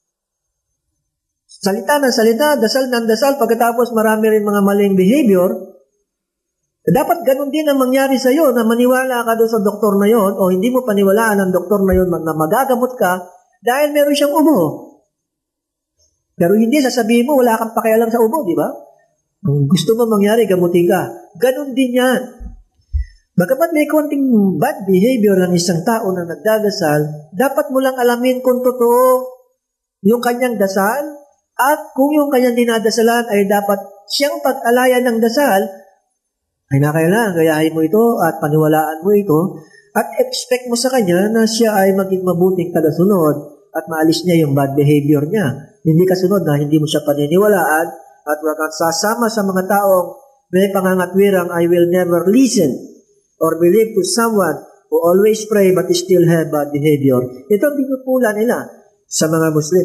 salita ng salita, dasal ng dasal, pagkatapos marami rin mga maling behavior, dapat ganun din ang mangyari sa iyo na maniwala ka doon sa doktor na yon o hindi mo paniwalaan ang doktor na yon na magagamot ka dahil meron siyang ubo. Pero hindi, sasabihin mo, wala kang pakialam sa ubo, di ba? Kung gusto mo mangyari, gamutin ka. Ganun din yan. Bagamat may konting bad behavior ng isang tao na nagdadasal, dapat mo lang alamin kung totoo yung kanyang dasal at kung yung kanyang dinadasalan ay dapat siyang pag-alaya ng dasal, ay nakailangan gayahin mo ito at paniwalaan mo ito at expect mo sa kanya na siya ay maging mabuting tagasunod at maalis niya yung bad behavior niya. Hindi kasunod na hindi mo siya paniniwalaan at huwag kang sasama sa mga taong may pangangatwirang I will never listen or believe to someone who always pray but still have bad behavior. Ito ang binupula nila sa mga Muslim.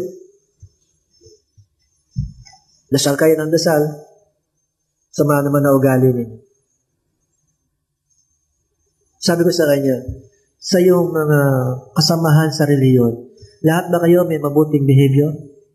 Dasal kayo ng dasal, sama naman na ugali ninyo. Sabi ko sa kanya, sa iyong mga kasamahan sa reliyon, lahat ba kayo may mabuting behavior?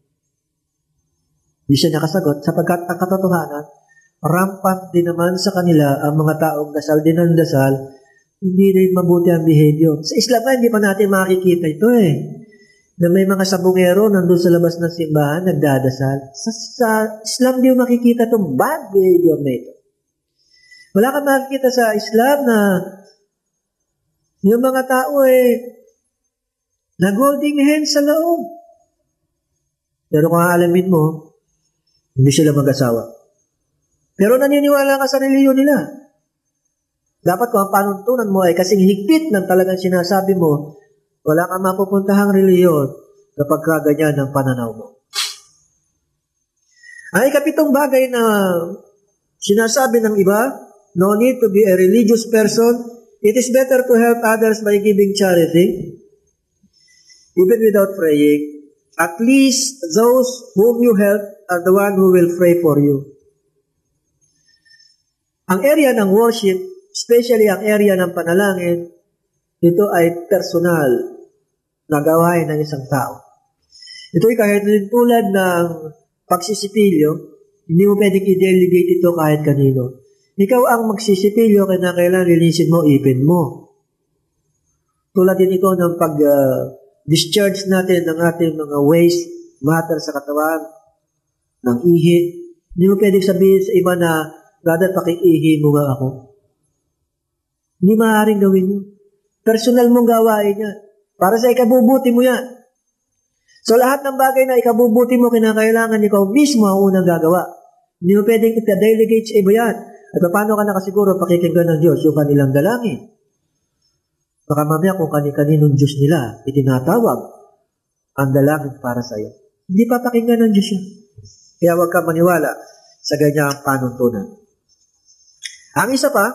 Hindi siya nakasagot sapagkat ang katotohanan, rampant din naman sa kanila ang mga taong dasal din ng dasal, hindi rin mabuti ang behavior. Sa Islam ba, hindi pa natin makikita ito eh. Na may mga sabungero nandun sa labas ng simbahan, nagdadasal. Sa, sa Islam, di mo makikita itong bad behavior na ito. Wala kang makikita sa Islam na yung mga tao eh, nag-holding hands sa loob. Pero kung aalamin mo, hindi sila mag-asawa. Pero naniniwala ka sa reliyon nila. Dapat kung ang panuntunan mo ay kasing higpit ng talagang sinasabi mo, wala kang mapupuntahang reliyon kapag kaganyan ang pananaw mo. Ang ikapitong bagay na sinasabi ng iba, no need to be a religious person. It is better to help others by giving charity, even without praying. At least those whom you help are the one who will pray for you. Ang area ng worship, especially ang area ng panalangin, ito ay personal na gawain ng isang tao. Ito ay kahit din tulad ng pagsisipilyo, Hindi mo pwedeng i-delegate ito kahit kanino. Ikaw ang magsisipilyo, kaya kailangan linisin mo, ipin mo. Tulad din ito ng pag-discharge uh, natin ng ating mga waste matter sa katawan, ng ihi. Hindi mo pwedeng sabihin sa iba na, brother, pakiihi mo nga ako. Hindi maaaring gawin yun. Personal mong gawain yan. Para sa ikabubuti mo yan. So lahat ng bagay na ikabubuti mo, kinakailangan ikaw mismo ang unang gagawa. Hindi mo pwedeng ita-delegate sa iba yan. At paano ka nakasiguro pakikinggan ng Diyos yung kanilang dalangin? Baka mamaya kung kani-kaninong Diyos nila itinatawag ang dalangin para sa iyo. Hindi papakinggan ng Diyos yun. Kaya huwag ka maniwala sa ganyang panuntunan. Ang isa pa,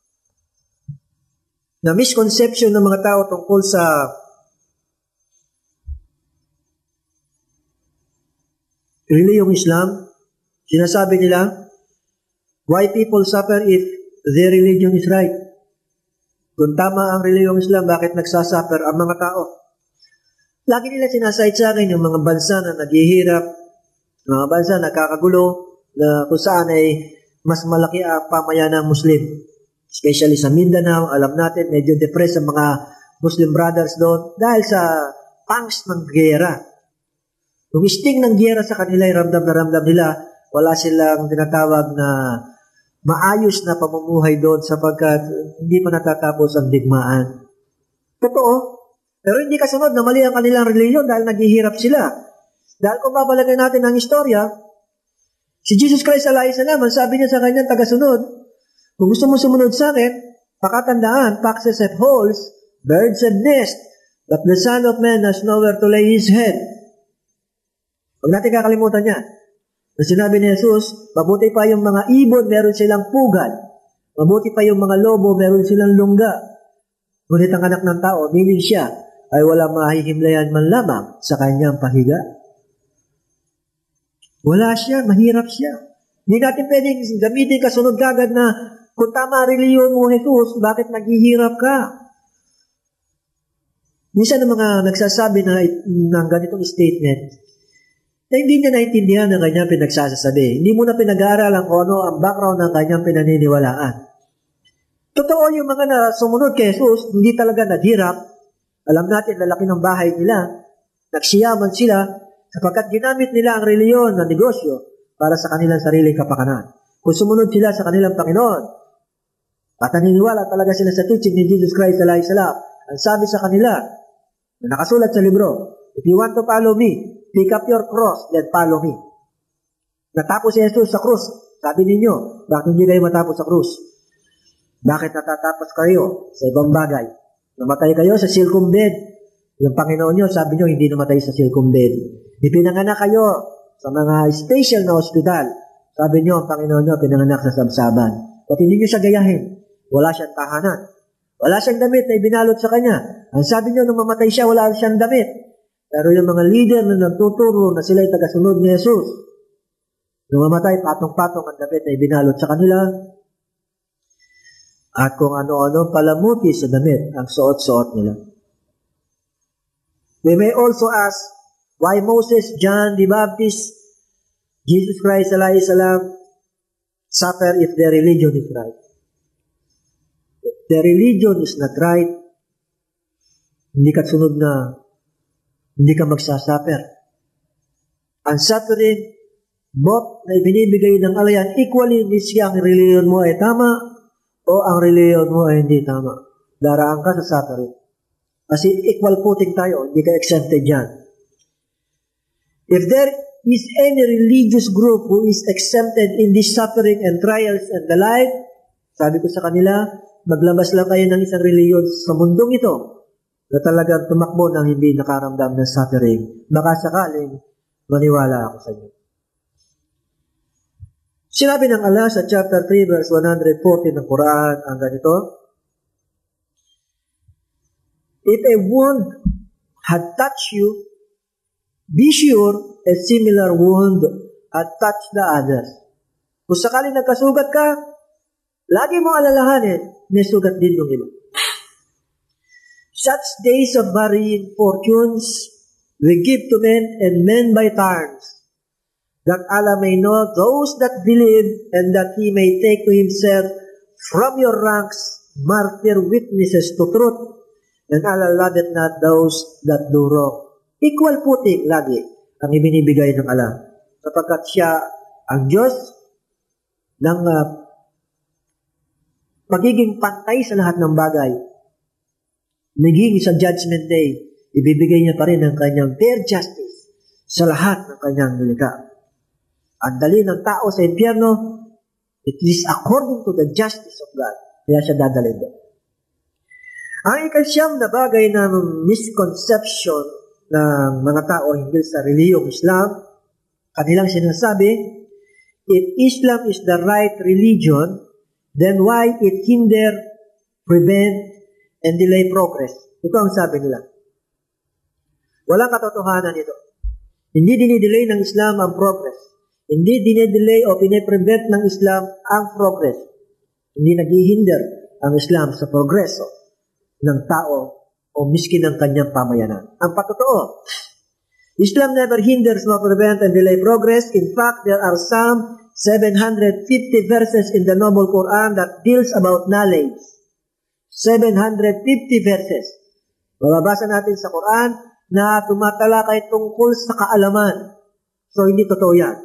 na misconception ng mga tao tungkol sa reliyong Islam, sinasabi nila, why people suffer if their religion is right? Kung tama ang reliyong Islam, bakit nagsasuffer ang mga tao? Lagi nila sinasahit sa akin yung mga bansa na naghihirap, mga bansa na nakakagulo, na kung saan ay mas malaki ang pamayanang Muslim. Especially sa Mindanao, alam natin, medyo depressed ang mga Muslim brothers doon dahil sa pangs ng giyera. Yung sting ng giyera sa kanila, ramdam na ramdam nila, wala silang tinatawag na maayos na pamumuhay doon sapagkat hindi pa natatapos ang digmaan. Totoo. Pero hindi kasunod na mali ang kanilang reliyon dahil naghihirap sila. Dahil kung babalagay natin ang istorya, si Jesus Christ alayhi salam, ang sabi niya sa kanyang tagasunod, kung gusto mo sumunod sa akin, pakatandaan, foxes have holes, birds have nest, but the Son of Man has nowhere to lay His head. Huwag natin kakalimutan yan. Na sinabi ni Jesus, mabuti pa yung mga ibon, meron silang pugad. Mabuti pa yung mga lobo, meron silang lungga. Ngunit ang anak ng tao, meaning siya, ay walang mahihimlayan man lamang sa kanyang pahiga. Wala siya, mahirap siya. Hindi natin pwedeng gamitin kasunod kagad na kung tama reliyon mo, Jesus, bakit naghihirap ka? Minsan ng mga nagsasabi na ng ganitong statement, na hindi niya naintindihan ang kanyang pinagsasasabi. Hindi mo na pinag-aaralan kung ano ang background ng kanyang pinaniniwalaan. Totoo yung mga na sumunod kay Jesus, hindi talaga naghirap. Alam natin, lalaki ng bahay nila. Nagsiyaman sila sapagkat ginamit nila ang reliyon na negosyo para sa kanilang sariling kapakanan. Kung sumunod sila sa kanilang Panginoon at naniniwala talaga sila sa teaching ni Jesus Christ alayhi salam, ang sabi sa kanila na nakasulat sa libro, if you want to follow me, pick up your cross, then follow me. Natapos si Jesus sa krus. Sabi ninyo, bakit hindi kayo matapos sa krus? Bakit natatapos kayo sa ibang bagay? Namatay kayo sa silkom bed. Yung Panginoon nyo, sabi nyo, hindi namatay sa silkom bed. Ipinanganak kayo sa mga special na ospital. Sabi nyo, ang Panginoon nyo, pinanganak sa sabsaban. At hindi nyo siya gayahin. Wala siyang tahanan. Wala siyang damit na ibinalot sa kanya. Ang sabi nyo, nung mamatay siya, wala siyang damit. Pero yung mga leader na nagtuturo na sila ay tagasunod ni Jesus, nung mamatay, patong-patong ang damit na ibinalot sa kanila, at kung ano-ano palamuti sa damit ang suot-suot nila. We may also ask, why Moses, John the Baptist, Jesus Christ alayhi salam, suffer if their religion is right? If their religion is not right, hindi ka sunod na hindi ka magsasuffer. Ang suffering, both na ibinibigay ng Allah yan, equally, hindi siya ang reliyon mo ay tama o ang reliyon mo ay hindi tama. Daraan ka sa suffering. Kasi equal footing tayo, hindi ka exempted dyan. If there is any religious group who is exempted in this suffering and trials and the like, sabi ko sa kanila, maglabas lang kayo ng isang reliyon sa mundong ito na talagang tumakbo ng hindi nakaramdam ng suffering. Baka sakaling maniwala ako sa inyo. Sinabi ng Allah sa chapter three, verse one forty ng Quran, ang ganito, if a wound had touched you, be sure a similar wound had touched the others. Kung sakaling nagkasugat ka, lagi mo alalahanin, may sugat din yung iba. Such days of varying fortunes we give to men and men by turns. that Allah may know those that believe, and that He may take to Himself from your ranks martyr witnesses to truth, and Allah loveth not those that do wrong. Equal footing lagi ang ibinibigay ng Allah, sapagkat siya ang Diyos ng uh, pagiging pantay sa lahat ng bagay. Naging sa Judgment Day, ibibigay niya pa rin ang kanyang fair justice sa lahat ng kanyang nilikha. Ang dali ng tao sa impyerno, it is according to the justice of God. Kaya siya dadalhin doon. Ang ikasyam na bagay ng misconception ng mga tao hinggil sa reliyong Islam, kanilang sinasabi, if Islam is the right religion, then why it hinder, prevent, and delay progress? Ito ang sabi nila. Walang katotohanan ito. Hindi dinidelay ng Islam ang progress. Hindi dinidelay o piniprevent ng Islam ang progress. Hindi naghihinder ang Islam sa progreso ng tao o miskin ng kanyang pamayanan. Ang patotoo, Islam never hinders nor prevent and delay progress. In fact, there are some seven hundred fifty verses in the Noble Quran that deals about knowledge. seven hundred fifty verses. Mababasa natin sa Quran na tumatalakay tungkol sa kaalaman. So, hindi totoo yan.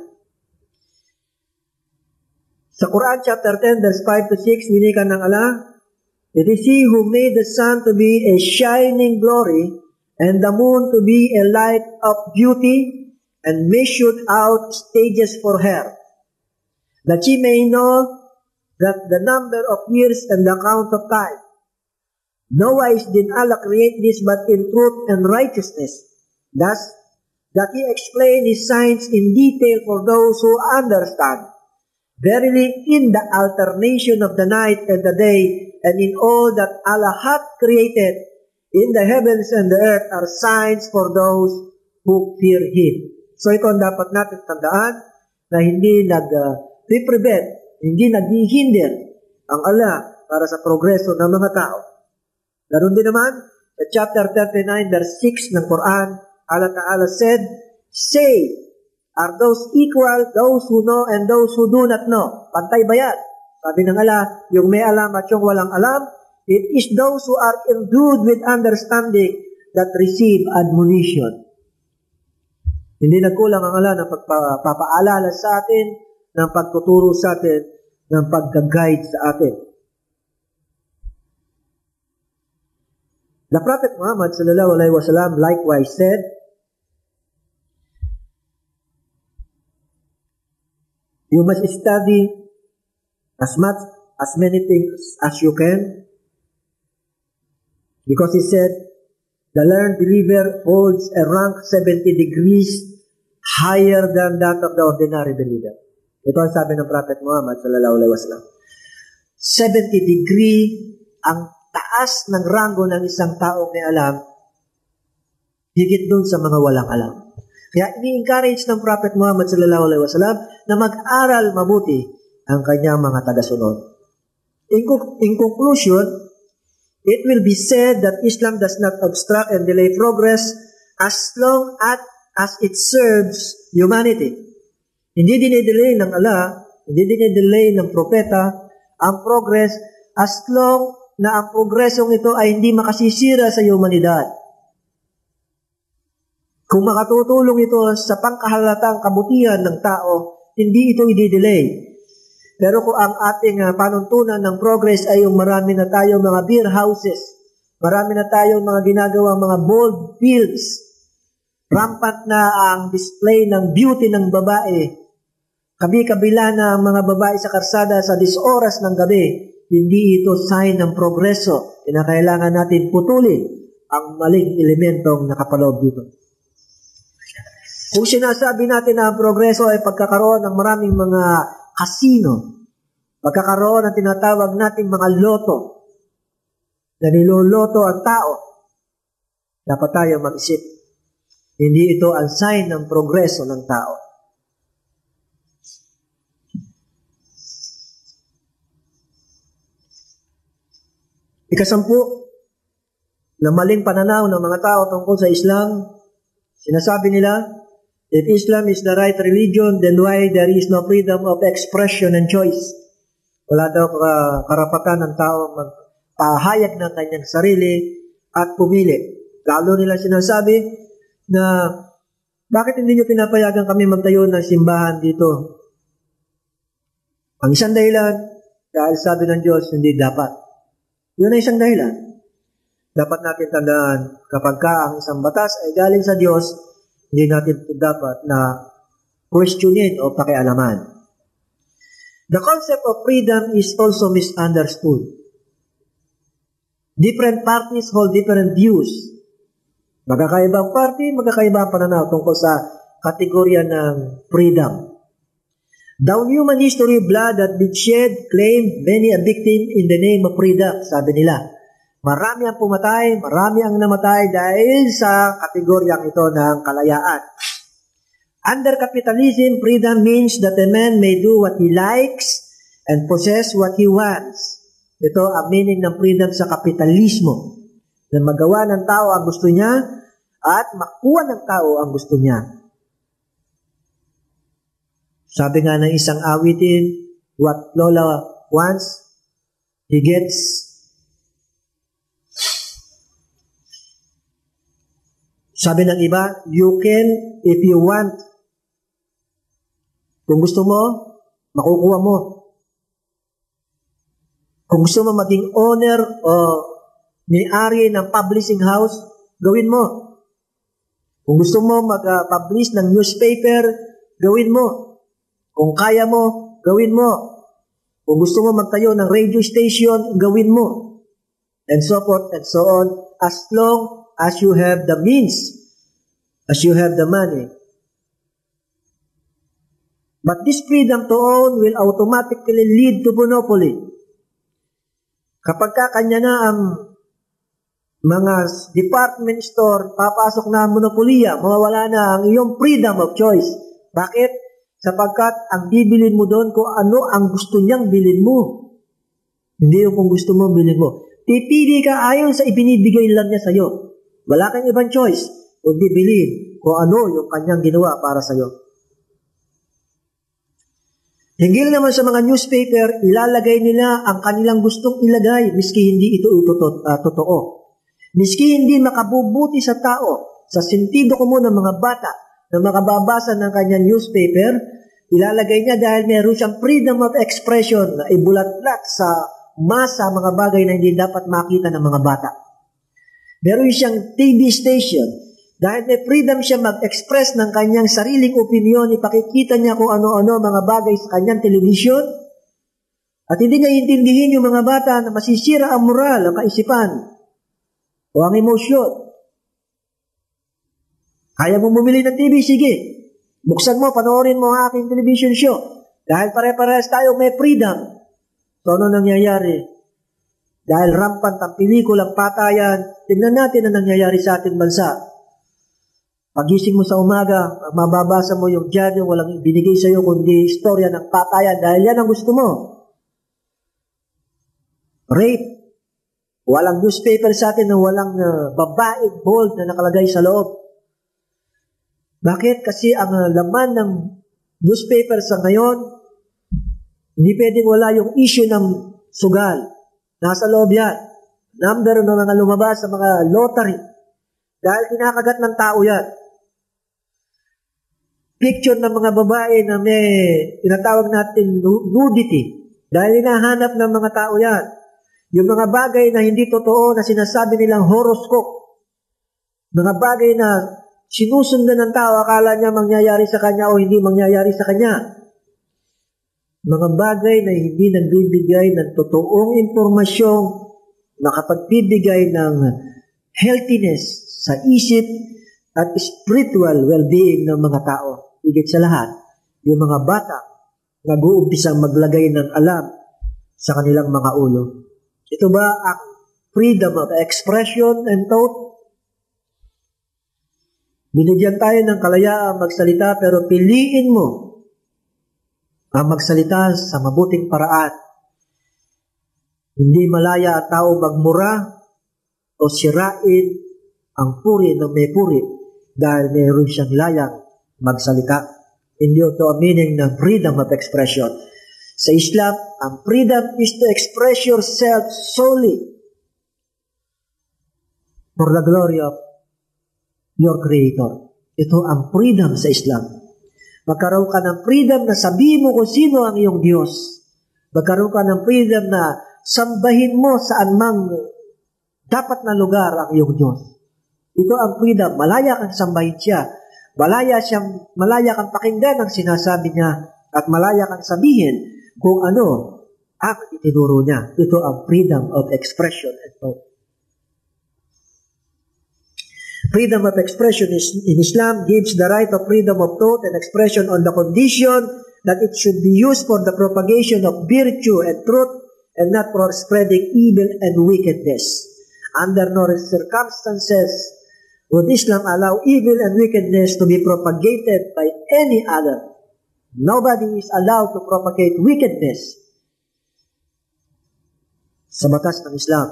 Sa Quran chapter ten, verse five to six, winikan ng Allah, it is He who made the sun to be a shining glory and the moon to be a light of beauty and measured out stages for her, that she may know that the number of years and the count of time. No wise did Allah create this but in truth and righteousness, thus that He explained His signs in detail for those who understand. Verily, in the alternation of the night and the day, and in all that Allah hath created, in the heavens and the earth are signs for those who fear Him. So ito ang dapat natin tandaan, na hindi nag-prevent, uh, hindi nag-hinder ang Allah para sa progreso ng mga tao. Ganon din naman, sa chapter thirty-nine, verse six ng Quran, Allah Ta'ala said, say, are those equal, those who know and those who do not know? Pantay ba yan? Sabi ng Allah, yung may alam at yung walang alam, it is those who are endued with understanding that receive admonition. Hindi nagkulang ang Allah ng pagpapaalala sa atin, ng pagtuturo sa atin, ng pagka-guide sa atin. The Prophet Muhammad sallallahu alaihi wasallam likewise said, you must study as much, as many things as you can. Because he said, the learned believer holds a rank seventy degrees higher than that of the ordinary believer. Ito ang sabi ng Prophet Muhammad sallallahu alaihi wasallam. seventy degree ang taas ng rango ng isang tao may alam, higit dun sa mga walang alam. Kaya ini-encourage ng Prophet Muhammad sallallahu alaihi wasallam na mag-aral mabuti ang kanyang mga tagasunod. In, in conclusion, it will be said that Islam does not obstruct and delay progress as long as, as it serves humanity. Hindi dinidelay ng Allah, hindi dinidelay ng propeta ang progress as long na ang progresong ito ay hindi makasisira sa humanidad. Kung makatutulong ito sa pangkahalatang kabutihan ng tao, hindi ito i-delay. Pero kung ang ating uh, panuntunan ng progress ay yung marami na tayong mga beer houses, marami na tayong mga ginagawang mga bold fields, rampant na ang display ng beauty ng babae, kabi-kabila na ang mga babae sa karsada sa dis oras ng gabi, hindi ito sign ng progreso. Kinakailangan natin putulin ang maling elementong nakapaloob dito. Kung sinasabi natin na ang progreso ay pagkakaroon ng maraming mga kasino, pagkakaroon ng tinatawag nating mga loto, na niloloto ang tao, dapat tayo mag-isip. Hindi ito ang sign ng progreso ng tao. Ikasampu, na maling pananaw ng mga tao tungkol sa Islam, sinasabi nila, If Islam is the right religion, then why there is no freedom of expression and choice? Wala daw uh, karapatan ng tao magpahayag ng kanyang sarili at pumili. Lalo nila sinasabi na bakit hindi nyo pinapayagan kami magtayo ng simbahan dito? Ang isang dahilan, dahil sabi ng Diyos, hindi dapat. Yun ay isang dahilan. Dapat natin tandaan, kapag ka ang isang batas ay galing sa Diyos, hindi natin dapat na questionin o pakialaman. The concept of freedom is also misunderstood. Different parties hold different views. Magkakaibang party, magkakaibang pananaw tungkol sa kategorya ng freedom. Down human history, blood that been shed claimed many a victim in the name of freedom, sabi nila. Marami ang pumatay, marami ang namatay dahil sa kategoryang ito ng kalayaan. Under capitalism, freedom means that a man may do what he likes and possess what he wants. Ito ang meaning ng freedom sa kapitalismo. Na magawa ng tao ang gusto niya at makuha ng tao ang gusto niya. Sabi nga ng isang awitin, what Lola wants, he gets. Sabi ng iba, you can if you want. Kung gusto mo, makukuha mo. Kung gusto mo maging owner o may-ari ng publishing house, gawin mo. Kung gusto mo mag-publish ng newspaper, gawin mo. Kung kaya mo, gawin mo. Kung gusto mo magtayo ng radio station, gawin mo. And so forth and so on, as long as you have the means, as you have the money. But this freedom to own will automatically lead to monopoly. Kapag ka kanya na ang mga department store, papasok na ang monopoliya, mawawala na ang iyong freedom of choice. Bakit? Sapagkat ang bibilin mo doon kung ano ang gusto niyang bilin mo. Hindi yung kung gusto mo bilin mo. Pipili ka ayon sa ibinibigay lang niya sa'yo. Wala kang ibang choice kundi bilhin kung ano yung kanyang ginawa para sa'yo. Hinggil naman sa mga newspaper, ilalagay nila ang kanilang gustong ilagay miski hindi ito ito uh, totoo. Miski hindi makabubuti sa tao, sa sentido komun ng mga bata na makababasa ng kanyang newspaper, ilalagay niya dahil meron siyang freedom of expression na ibulatlat sa masa mga bagay na hindi dapat makita ng mga bata. Meron siyang T V station dahil may freedom siya mag-express ng kanyang sariling opinion, ipakikita niya kung ano-ano mga bagay sa kanyang television at hindi niya intindihin yung mga bata na masisira ang moral, ang kaisipan o ang emosyon. Kaya mo bumili ng T V? Sige. Buksan mo, panoorin mo ang aking television show. Dahil pare-parehas tayo may freedom. So ano nangyayari? Dahil rampant ang pelikulang patayan, tingnan natin ang nangyayari sa ating bansa. Pagising mo sa umaga, mababasa mo yung dyaryo, walang binigay sa iyo kundi istorya ng patayan dahil yan ang gusto mo. Rape. Walang newspaper sa atin na walang uh, babae bold na nakalagay sa loob. Bakit? Kasi ang uh, laman ng newspaper sa ngayon, hindi pwedeng wala yung issue ng sugal. Nasa loob yan. Number ng mga lumabas sa mga lottery. Dahil kinakagat ng tao yan. Picture ng mga babae na may tinatawag natin nudity. Dahil hinahanap ng mga tao yan. Yung mga bagay na hindi totoo na sinasabi nilang horoscope. Mga bagay na sinusundan ng tao, akala niya mangyayari sa kanya o hindi mangyayari sa kanya. Mga bagay na hindi nagbibigay ng totoong impormasyong nakapagbibigay ng healthiness sa isip at spiritual well-being ng mga tao. Higit sa lahat, yung mga bata nag-uumpisang maglagay ng alam sa kanilang mga ulo. Ito ba ang freedom of expression and thought? Binigyan tayo ng kalayaan magsalita pero piliin mo ang magsalita sa mabuting paraan. Hindi malaya ang tao magmura o sirain ang puri ng may puri dahil mayroon siyang layang magsalita. Hindi ito ang meaning ng freedom of expression. Sa Islam, ang freedom is to express yourself solely for the glory of your Creator. Ito ang freedom sa Islam. Magkaroon ka ng freedom na sabihin mo kung sino ang iyong Diyos. Magkaroon ka ng freedom na sambahin mo saan mang dapat na lugar ang iyong Diyos. Ito ang freedom. Malaya kang sambahin siya. Malaya siyang, malaya kang pakinggan ang sinasabi niya at malaya kang sabihin kung ano ang itinuro niya. Ito ang freedom of expression and thought. Freedom of expression is, in Islam gives the right of freedom of thought and expression on the condition that it should be used for the propagation of virtue and truth and not for spreading evil and wickedness. Under no circumstances would Islam allow evil and wickedness to be propagated by any other. Nobody is allowed to propagate wickedness sa batas ng Islam.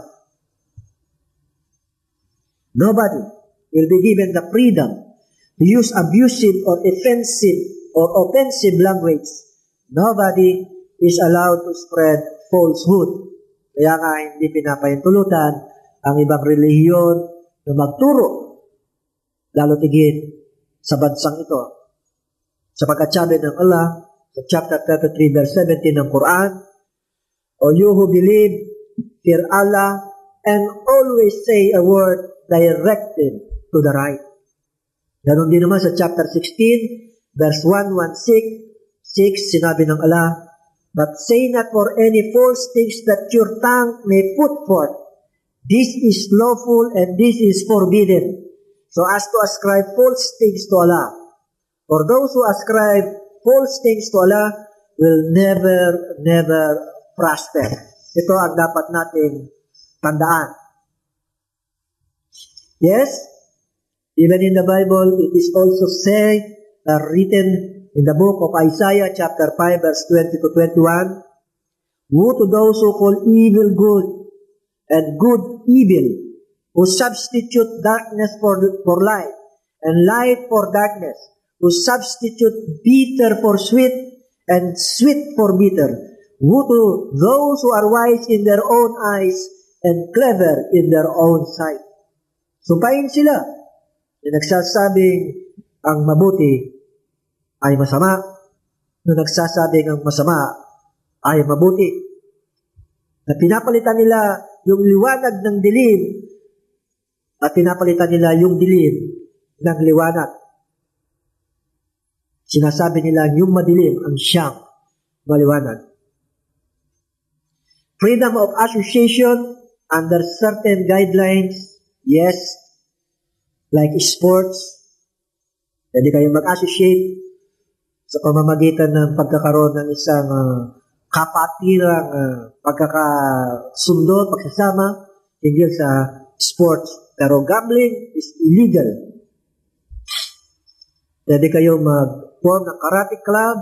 Nobody will be given the freedom to use abusive or offensive or offensive language. Nobody is allowed to spread falsehood. Kaya nga hindi pinapahintulutan ang ibang relihiyon na magturo, lalo tigit sa bansang ito. Sapagkat sabi ng Allah sa chapter thirty-three verse seventeen ng Quran, O you who believe, fear Allah and always say a word directed to the right. Ganon din naman sa chapter sixteen, verse one sixteen, sinabi ng Allah, But say not for any false things that your tongue may put forth. This is lawful and this is forbidden, so as to ascribe false things to Allah. For those who ascribe false things to Allah will never, never prosper. Ito ang dapat nating tandaan. Yes, even in the Bible, it is also said, uh, written in the book of Isaiah, chapter five, verse twenty to twenty-one, Woe to those who call evil good and good evil, who substitute darkness for, for light and light for darkness, who substitute bitter for sweet and sweet for bitter. Woe to those who are wise in their own eyes and clever in their own sight. Sumpain sila na nagsasabing ang mabuti ay masama, na nagsasabing ang masama ay mabuti. Na pinapalitan nila yung liwanag ng dilim at pinapalitan nila yung dilim ng liwanag. Sinasabi nila yung madilim ang siyang maliwanag. Freedom of association under certain guidelines, yes, like sports, pwede kayong mag-associate sa pamamagitan ng pagkakaroon ng isang uh, kapatirang uh, pagkakasundo, pagsasama, tingil sa sports. Pero gambling is illegal. Pwede kayong mag-form ng karate club,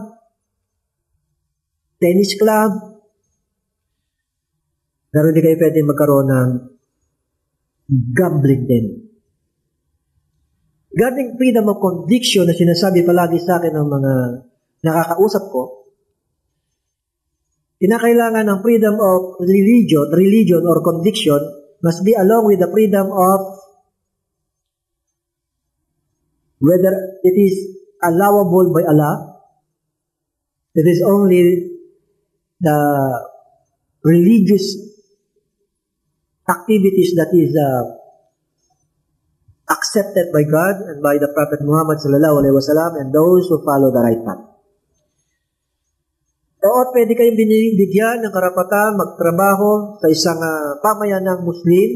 tennis club, pero hindi kayo pwede magkaroon ng gambling din. Regarding freedom of conviction na sinasabi palagi sa akin ng mga nakakausap ko, kinakailangan ng freedom of religion, religion or conviction must be along with the freedom of whether it is allowable by Allah. It is only the religious activities that is uh, accepted by God and by the Prophet Muhammad sallallahu alaihi wasallam and those who follow the right path. O pwede kayong binibigyan ng karapatan magtrabaho sa isang uh, pamayanang Muslim.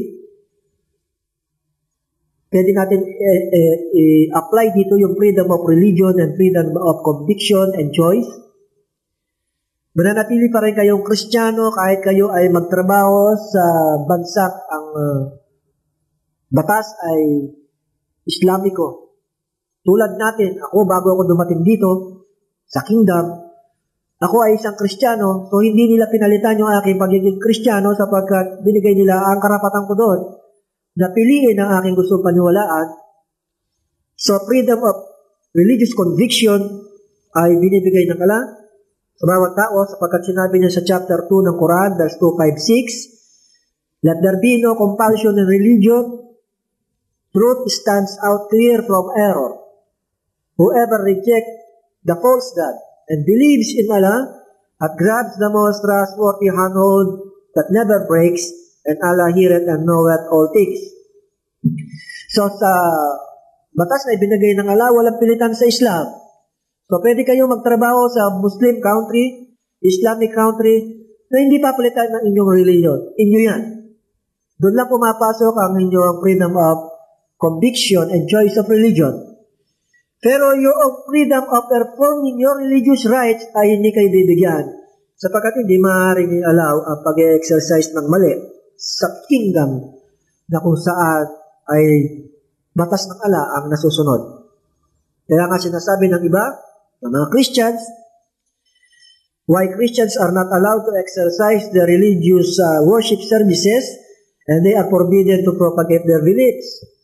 Pwede natin eh, eh, eh, apply dito yung freedom of religion and freedom of conviction and choice. Mananatili pa rin kayong Kristiyano kahit kayo ay magtrabaho sa bansang ang uh, batas ay Islamiko. Tulad natin, ako bago ako dumating dito sa kingdom, ako ay isang Kristiyano, so hindi nila pinalitan yung aking pagiging Kristiyano sapagkat binigay nila ang karapatan ko doon na piliin ang aking gusto paniwalaan. So freedom of religious conviction ay binibigay ng Allah sa bawat tao sapagkat sinabi niya sa chapter two ng Quran, verse two, five, six, let there be no compulsion in religion. Truth stands out clear from error. Whoever rejects the false God and believes in Allah and grabs the most trustworthy handhold that never breaks, and Allah heareth and knoweth all things. So sa batas na ibinigay ng Allah, walang pilitan sa Islam. So pwede kayo magtrabaho sa Muslim country, Islamic country, na hindi papalitan ng inyong religion. Inyo yan. Doon lang pumapasok ang inyong freedom of conviction and choice of religion. Pero yung freedom of performing your religious rights ay hindi kayo bibigyan sapagkat hindi maaaring i-allow ang pag-exercise ng mali sa kingdom na kung saan ay batas ng Allah ang nasusunod. Kaya nga sinasabi ng iba, ng mga Christians, why Christians are not allowed to exercise their religious uh, worship services and they are forbidden to propagate their beliefs.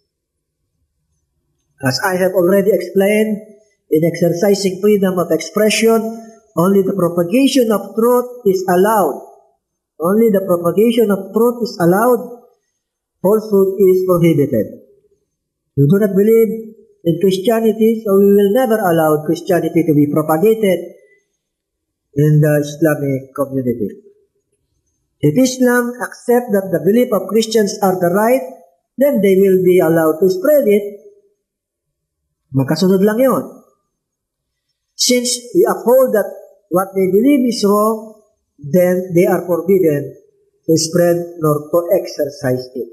As I have already explained, in exercising freedom of expression, only the propagation of truth is allowed. Only the propagation of truth is allowed. Falsehood is prohibited. You do not believe in Christianity, so we will never allow Christianity to be propagated in the Islamic community. If Islam accepts that the belief of Christians are the right, then they will be allowed to spread it. Magkasunod lang yun. Since we uphold that what they believe is wrong, then they are forbidden to spread nor to exercise it.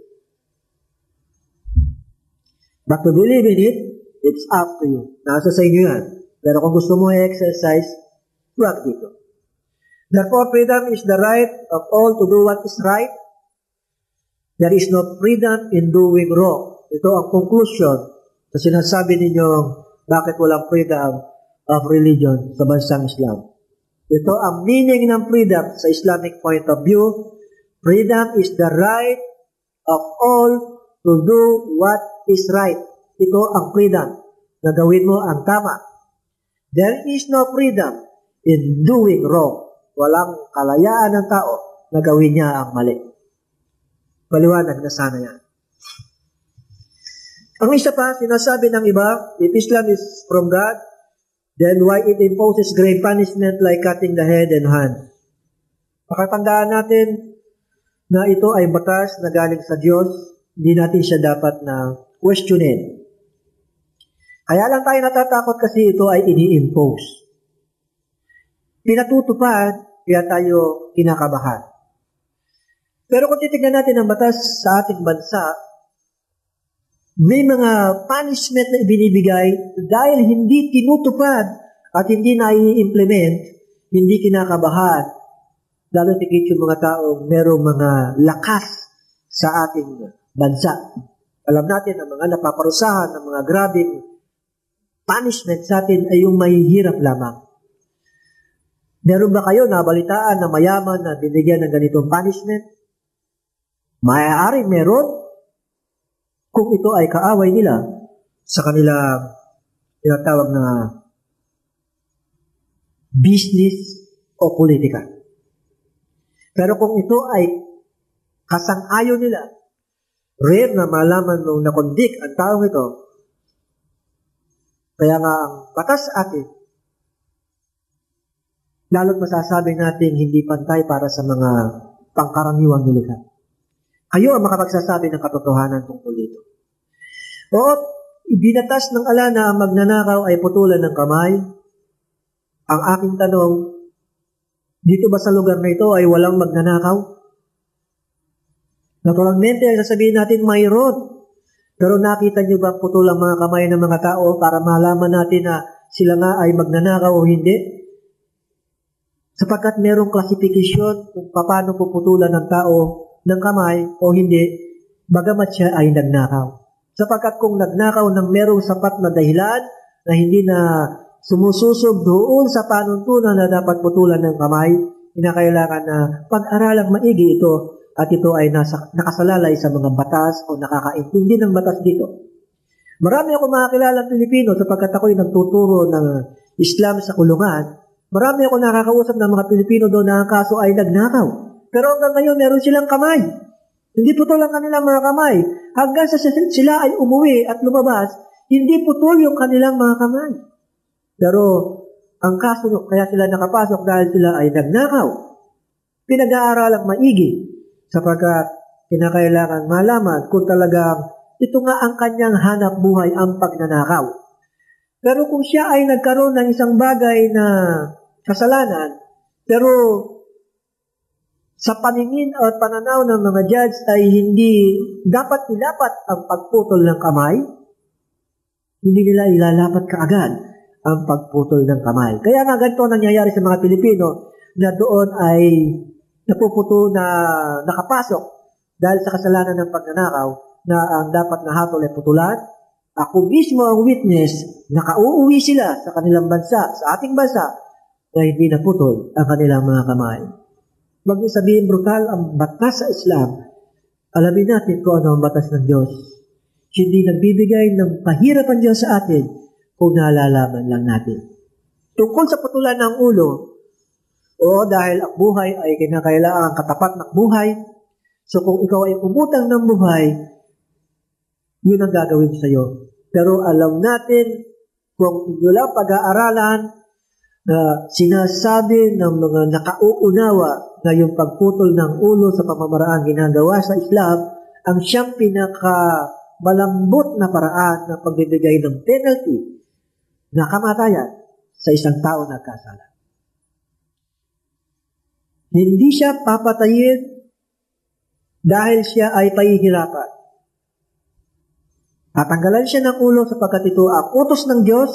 But to believe in it, it's up to you. Nasa sa inyo yan. Pero kung gusto mo i-exercise, huwag dito. Therefore, freedom is the right of all to do what is right. There is no freedom in doing wrong. Ito ang conclusion sa sinasabi ninyong bakit walang freedom of religion sa bansang Islam. Ito ang meaning ng freedom sa Islamic point of view. Freedom is the right of all to do what is right. Ito ang freedom na gawin mo ang tama. There is no freedom in doing wrong. Walang kalayaan ng tao na gawin niya ang mali. Paliwanag na sana yan. Ang isa pa, sinasabi ng iba, if Islam is from God, then why it imposes grave punishment like cutting the head and hand? Pakatandaan natin na ito ay batas na galing sa Diyos, hindi natin siya dapat na questionin. Kaya lang tayo natatakot kasi ito ay ini-impose. Pinatutupad, kaya tayo kinakabahan. Pero kung titignan natin ang batas sa ating bansa, may mga punishment na ibinibigay dahil hindi tinutupad at hindi na i-implement, hindi kinakabahan. Lalo tikit yung mga taong merong mga lakas sa ating bansa. Alam natin ang mga napaparusahan ng mga grabing punishment sa atin ay yung mahihirap lamang. Meron ba kayo nabalitaan na mayaman na binigyan ng ganitong punishment? Maaaring meron kung ito ay kaaway nila sa kanilang tinatawag na business o politika. Pero kung ito ay kasang-ayon nila, rare na malaman nung nakondik ang taong ito. Kaya nga ang batas sa atin, lalo't masasabi natin hindi pantay para sa mga pangkaraniwang nilikha. Kayo ang makapagsasabi ng katotohanan tungkol dito. O, ibinatas ng Allah na ang magnanakaw ay putulan ng kamay. Ang aking tanong, dito ba sa lugar na ito ay walang magnanakaw? Naturalmente, ang sasabihin natin mayroon. Pero nakita niyo ba putulang mga kamay ng mga tao para malaman natin na sila nga ay magnanakaw o hindi? Sapagkat merong klasifikasyon kung paano puputulan ng tao ng kamay o hindi, bagamat siya ay nagnakaw. Sapagkat kung nagnakaw ng merong sapat na dahilan na hindi na sumususob doon sa panuntunan na dapat putulan ng kamay, kinakailangan na pag-aralang maigi ito at ito ay nasa, nakasalalay sa mga batas o nakakaintindi ng batas dito. Marami ako makakilala Pilipino sapagkat ako'y nagtuturo ng Islam sa kulungan. Marami ako nakakausap ng mga Pilipino doon na ang kaso ay nagnakaw. Pero hanggang ngayon, meron silang kamay. Hindi putol ang kanilang mga kamay. Hanggang sa sila ay umuwi at lumabas, hindi putol yung kanilang mga kamay. Pero ang kaso, kaya sila nakapasok dahil sila ay nagnakaw. Pinag-aaralang maigi sapagkat kinakailangan malaman kung talagang ito nga ang kanyang hanap buhay, ang pagnanakaw. Pero kung siya ay nagkaroon ng isang bagay na kasalanan, pero sa paningin at pananaw ng mga judge ay hindi dapat ilapat ang pagputol ng kamay, hindi nila ilalapat kaagad ang pagputol ng kamay. Kaya nga ganito nangyayari sa mga Pilipino na doon ay napuputo na nakapasok dahil sa kasalanan ng pagnanakaw na ang dapat na hatol ay putulan. Ako mismo ang witness, nakauuwi sila sa kanilang bansa, sa ating bansa, na hindi naputol ang kanilang mga kamay. Huwag niyo sabihin brutal ang batas sa Islam. Alamin natin kung ano ang batas ng Diyos. Hindi nagbibigay ng pahirap ang Diyos sa atin kung nalalaman lang natin. Tungkol sa putulan ng ulo, o dahil ang buhay ay kinakailangan katapat ng buhay, so kung ikaw ay umutang ng buhay, yun ang gagawin sa iyo. Pero alam natin, kung inyo lang pag-aaralan na sinasabi ng mga nakauunawa na yung pagputol ng ulo sa pamamaraan ginagawa sa Islam, ang siyang pinakamalambot na paraan ng pagbibigay ng penalty na kamatayan sa isang tao na nagkasala. Hindi siya papatayin dahil siya ay pahihirapan. Tatanggalan siya ng ulo sapagkat ito ang utos ng Diyos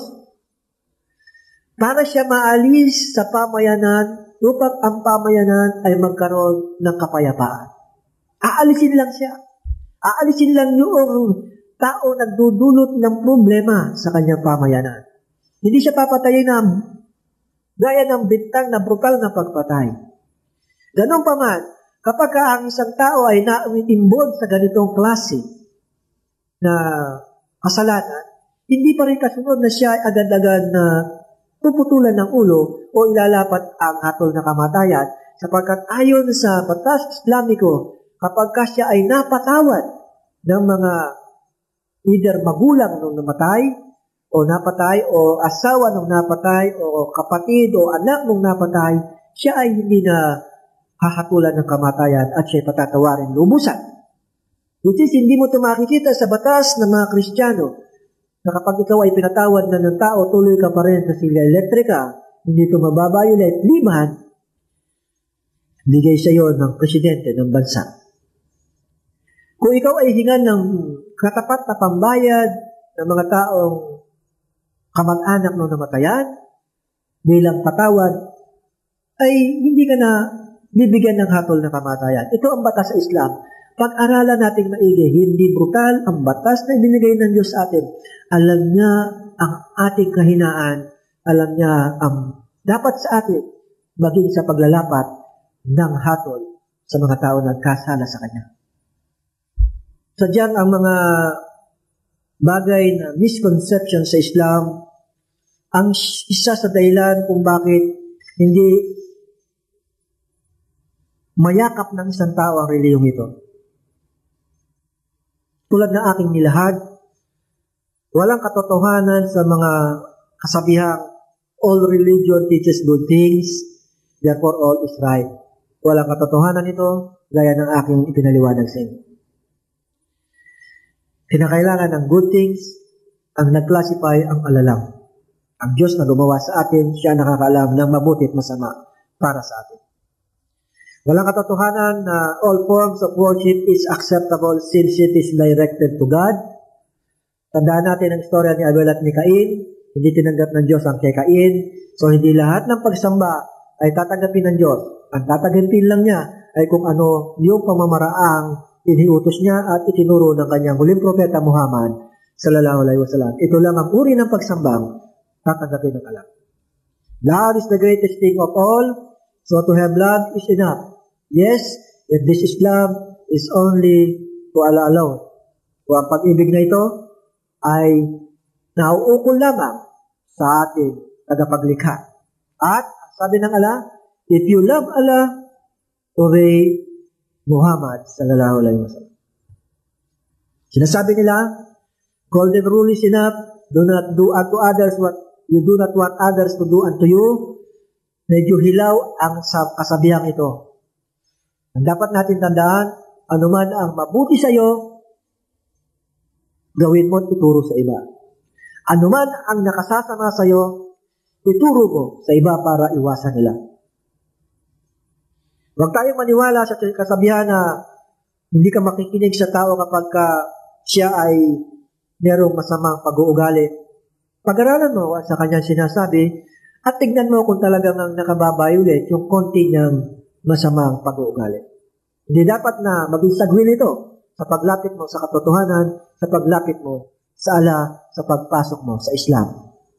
para siya maalis sa pamayanan upang ang pamayanan ay magkaroon ng kapayapaan. Aalisin lang siya. Aalisin lang yung tao nagdudulot ng problema sa kanyang pamayanan. Hindi siya papatayin na gaya ng bintang na brutal na pagpatay. Ganun pa man, kapag ang isang tao ay na-involved sa ganitong klase na kasalanan, hindi pa rin kasunod na siya ay agad-agad na puputulan ng ulo o ilalapat ang hatol na kamatayan sapagkat ayon sa batas Islamiko, kapag ka siya ay napatawad ng mga either magulang nung namatay o napatay o asawa nung napatay o kapatid o anak nung napatay, siya ay hindi na hahatulan ng kamatayan at siya ay patatawarin lubusan. Which is, hindi mo ito makikita sa batas ng mga Kristiyano na kapag ikaw ay pinatawad na ng tao, tuloy ka pa rin sa silya elektrika, hindi ito mababayolate, liban, bigay sa iyo ng presidente ng bansa. Kung ikaw ay hingan ng katapat na pambayad ng mga taong kamag-anak ng namatayan, bilang patawad, ay hindi ka na bibigyan ng hatol na kamatayan. Ito ang batas sa Islam. Pag-aralan natin maigi, hindi brutal ang batas na ibinigay ng Diyos sa atin. Alam niya ang ating kahinaan. Alam niya ang dapat sa atin maging sa paglalapat ng hatol sa mga tao na nagkasala sa Kanya. Sadyang ang mga bagay na misconception sa Islam, ang isa sa dahilan kung bakit hindi mayakap ng isang tao ang reliyong ito. Tulad ng aking nilahad, walang katotohanan sa mga kasabihang all religion teaches good things, therefore all is right. Walang katotohanan ito, gaya ng aking ipinaliwanag sa inyo. Kinakailangan ng good things, ang nag-classify ang alalang. Ang Diyos na gumawa sa atin, siya nakakaalam ng mabuti at masama para sa atin. Walang katotohanan na all forms of worship is acceptable since it is directed to God. Tandaan natin ang istorya ni Abel at ni Cain. Hindi tinanggap ng Diyos ang kay Cain. So, hindi lahat ng pagsamba ay tatanggapin ng Diyos. Ang tatanggapin lang niya ay kung ano yung pamamaraang iniutos niya at itinuro ng kanyang huling propeta Muhammad sallallahu alaihi wasallam. Ito lang ang uri ng pagsambang tatanggapin ng alam. Love is the greatest thing of all. So, to have love is enough. Yes, if this Islam is only to Allah alone. Kung ang pag-ibig na ito ay nauukol lamang sa ating tagapaglikha. At sabi ng Allah, if you love Allah, obey Muhammad sallallahu alaihi wasallam. Sinasabi nila, golden rule is enough, do not do unto others what you do not want others to do unto you. Medyo hilaw ang kasabihang ito. Ang dapat natin tandaan, anuman ang mabuti sa iyo, gawin mo at ituro sa iba. Anuman ang nakasasama sa iyo, ituro mo sa iba para iwasan nila. Huwag tayong maniwala sa kasabihan na hindi ka makikinig sa tao kapag ka siya ay merong masamang pag-uugali. Pag-aralan mo sa kanyang sinasabi at tignan mo kung talagang ang nakababayulit yung konti niyang masamang pag-uugali. Hindi dapat na maging sagwil ito sa paglapit mo sa katotohanan, sa paglapit mo sa Allah, sa pagpasok mo sa Islam.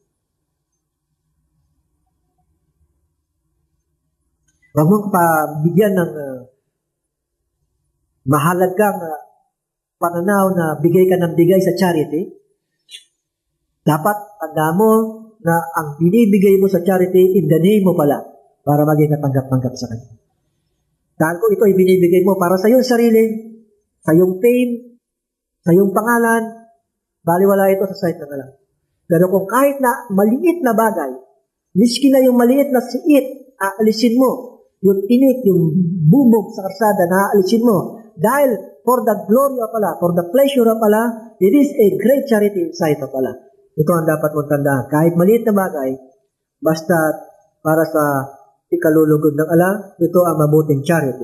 Huwag mong pabigyan ng uh, mahalagang uh, pananaw na bigay ka ng bigay sa charity. Dapat tanda mo na ang binibigay mo sa charity, in the name mo pala, para maging katanggap-tanggap sa kanya. Dahil kung ito ay binibigay mo para sa iyong sarili, sa iyong fame, sa iyong pangalan, baliwala ito sa sight ng Allah. Pero kung kahit na maliit na bagay, miski na yung maliit na siit, aalisin mo. Yung tinik, yung bubog sa karsada, naaalisin mo. Dahil for the glory of Allah, for the pleasure of Allah, it is a great charity in sight of Allah. Ito ang dapat mong tandaan. Kahit maliit na bagay, basta para sa ikalulugod ng Allah, ito ang mabuting charity.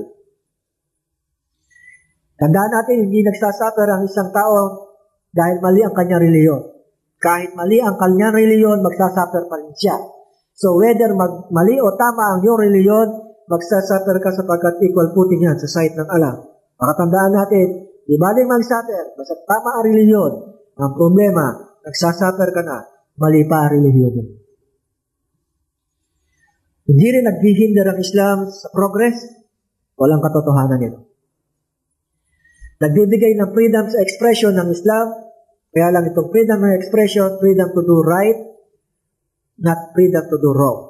Tandaan natin, hindi nagsasuffer ang isang tao dahil mali ang kanyang reliyon. Kahit mali ang kanyang reliyon, magsasuffer pa rin siya. So whether mag, mali o tama ang iyong reliyon, magsasuffer ka sapagkat equal footing yan sa sight ng Allah. Makatandaan natin, di ba rin magsuffer, basta tama ang reliyon. Ang problema, nagsasuffer ka na, mali pa ang reliyon mo. Hindi rin naghihinder ang Islam sa progress, walang katotohanan ito. Nagbibigay ng freedom sa expression ng Islam, kaya lang itong freedom ng expression, freedom to do right, not freedom to do wrong.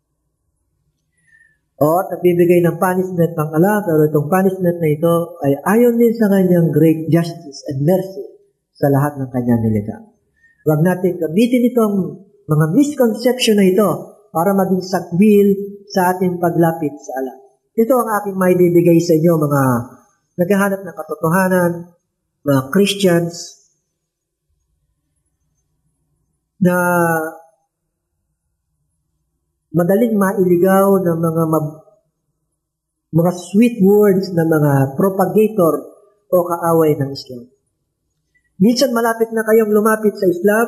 O at nagbibigay ng punishment ng Allah, pero itong punishment na ito ay ayon din sa kanyang great justice and mercy sa lahat ng kanyang nilikha. Huwag natin gamitin itong mga misconception na ito para maging sakwil sa ating paglapit sa Allah. Ito ang aking maibibigay sa inyo, mga naghahanap ng katotohanan, mga Christians, na madaling mailigaw ng mga mab- mga sweet words ng mga propagator o kaaway ng Islam. Minsan malapit na kayong lumapit sa Islam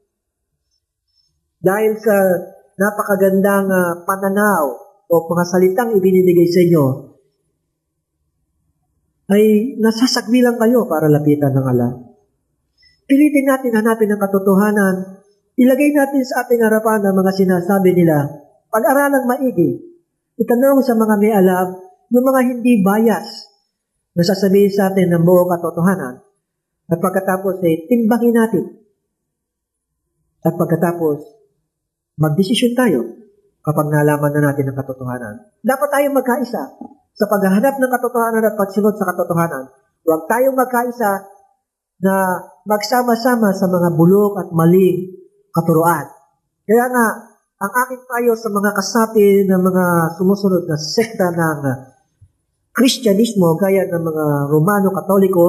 dahil sa napakagandang uh, pananaw o mga salitang ibinibigay sa inyo, ay nasasagwilan kayo para lapitan ng Allah. Pilitin natin hanapin ang katotohanan, ilagay natin sa ating harapan ang mga sinasabi nila, pag-aralang maigi, itanong sa mga may alam, yung mga hindi bias na sasabihin sa atin ng buong katotohanan, at pagkatapos ay timbangin natin. At pagkatapos, magdesisyon tayo kapag nalaman na natin ang katotohanan. Dapat tayong magkaisa sa paghahanap ng katotohanan at pagsunod sa katotohanan. Huwag tayong magkaisa na magsama-sama sa mga bulok at maling katuruan. Kaya nga, ang aking payo sa mga kasapi ng mga sumusunod na sekta ng Kristyanismo, gaya ng mga Romano Katoliko,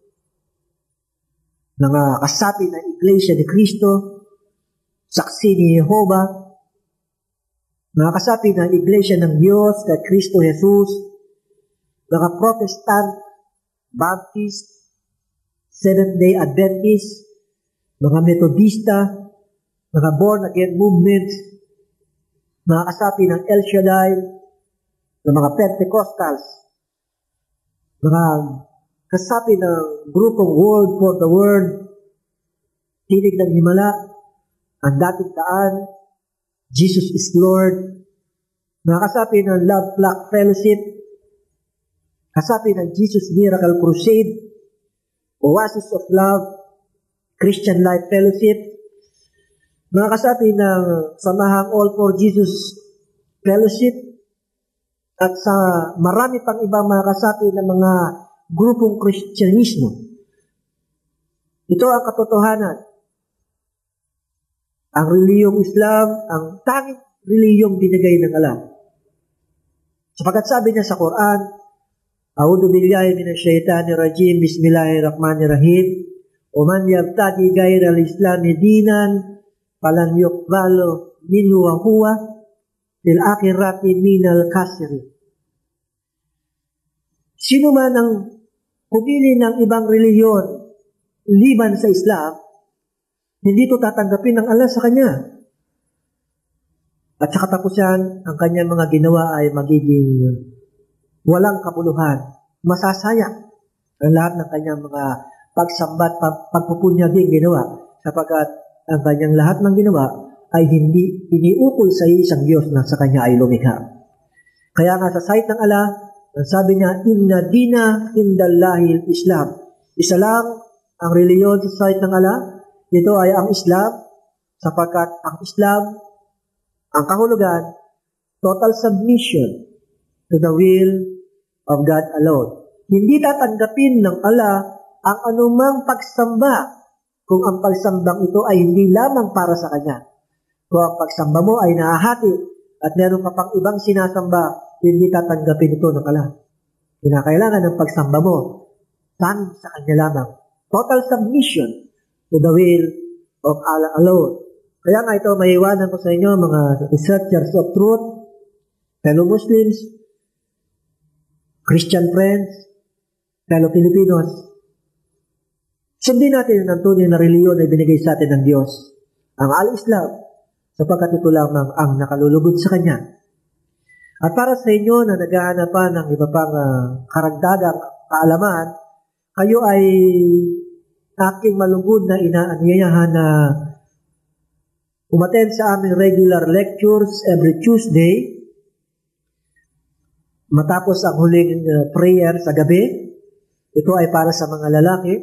mga kasapi ng Iglesia ni Cristo, saksi ni Jehovah, mga kasapi ng Iglesia ng Diyos kay Kristo Jesus, mga Protestant, Baptist, Seventh-day Adventist, mga Metodista, mga born-again movement, mga kasapi ng El Shaddai, mga Pentecostals, mga kasapi ng grupong Word for the World, Tinig ng Himala, Ang Dating Daan, Jesus is Lord, mga kasapi ng Love Flock Fellowship, kasapi ng Jesus Miracle Crusade, Oasis of Love, Christian Life Fellowship, mga kasapi ng samahang All for Jesus Fellowship, at sa marami pang ibang mga kasapi ng mga grupong Kristyanismo. Ito ang katotohanan. Ang reliyong Islam, ang tanging reliyong binigay ng Allah. Sapagkat sabi niya sa Quran, A'udhu billahi minash shaitanir rajim, Bismillahirrahmanirrahim, wa man yabtaghi ghayra al-islami dinan falan yuqbalu minhu wa huwa fil akhirati minal khasirin. Sino man ang pumili ng ibang reliyon liban sa Islam, hindi ito tatanggapin ng Allah sa kanya. At sa katapusan, ang kanyang mga ginawa ay magiging walang kabuluhan, masasayang ang lahat ng kanyang mga pagsambat, pag, pagpupunyaging ginawa, sapagkat ang kanyang lahat ng ginawa ay hindi iniukol sa isang Diyos na sa kanya ay lumikha. Kaya nga sa site ng Allah, ang sabi niya, Inna dina indallahi Islam. Isa lang ang reliyon sa site ng Allah, ito ay ang Islam, sapagkat ang Islam, ang kahulugan, total submission to the will of God alone. Hindi tatanggapin ng Allah ang anumang pagsamba kung ang pagsambang ito ay hindi lamang para sa Kanya. Kung ang pagsamba mo ay nahahati at meron ka pang ibang sinasamba, hindi tatanggapin ito ng Allah. Kinakailangan ng pagsamba mo, tanging sa Kanya lamang. Total submission to the will of Allah alone. Kaya nga ito, maiwanan ko sa inyo, mga researchers of truth, fellow Muslims, Christian friends, fellow Filipinos, sundin natin ang tunay na reliyon na binigay sa atin ng Diyos, ang Al-Islam, sapagkat ito lamang ang nakalulugod sa Kanya. At para sa inyo na naghahanap pa ng iba pang uh, karagdagang kaalaman, kayo ay aking malugod na inaanyayahan na umattend sa aming regular lectures every Tuesday, matapos ang huling uh, prayer sa gabi. Ito ay para sa mga lalaki.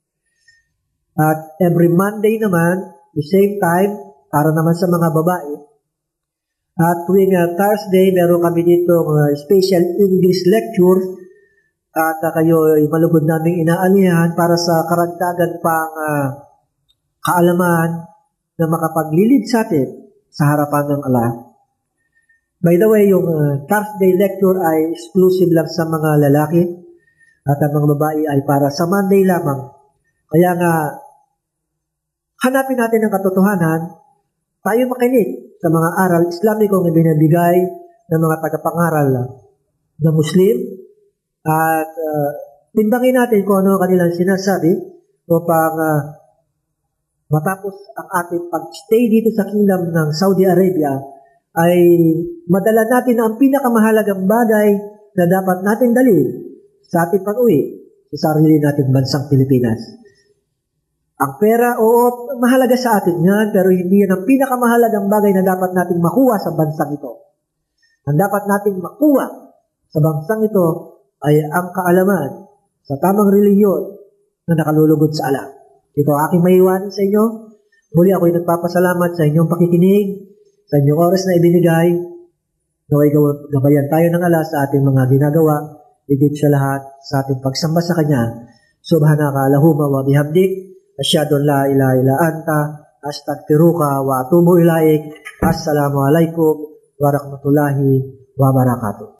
At every Monday naman, the same time, para naman sa mga babae. At tuwing uh, Thursday, meron kami dito uh, special English lecture. At uh, kayo ay malugod naming inaalihan para sa karagdagan pang uh, kaalaman na makapaglilid sa atin sa harapan ng Allah. By the way, yung uh, Thursday lecture ay exclusive lang sa mga lalaki at ang mga babae ay para sa Monday lamang. Kaya nga, hanapin natin ang katotohanan, tayo makinig sa mga aral Islamikong ibinibigay ng mga tagapangaral na Muslim at uh, timbangin natin kung ano kanilang sinasabi upang uh, matapos ang ating pag-stay dito sa kingdom ng Saudi Arabia ay madala natin na ang pinakamahalagang bagay na dapat natin dalhin sa ating pag-uwi sa sarili nating bansang Pilipinas. Ang pera, oo, mahalaga sa atin yan, pero hindi yan ang pinakamahalagang bagay na dapat nating makuha sa bansang ito. Ang dapat nating makuha sa bansang ito ay ang kaalaman sa tamang reliyon na nakalulugod sa Allah. Ito aking maiwanan sa inyo. Muli ako'y nagpapasalamat sa inyong pakikinig, sa inyong oras na ibinigay. Naway gabayan tayo ng Allah sa ating mga ginagawa, higit sa lahat sa ating pagsamba sa Kanya. Subhanaka Allahumma wa bihamdik, asyhadu an la ilaha illa anta, astaghfiruka wa atubu ilaik. Assalamu alaikum warahmatullahi wabarakatuh.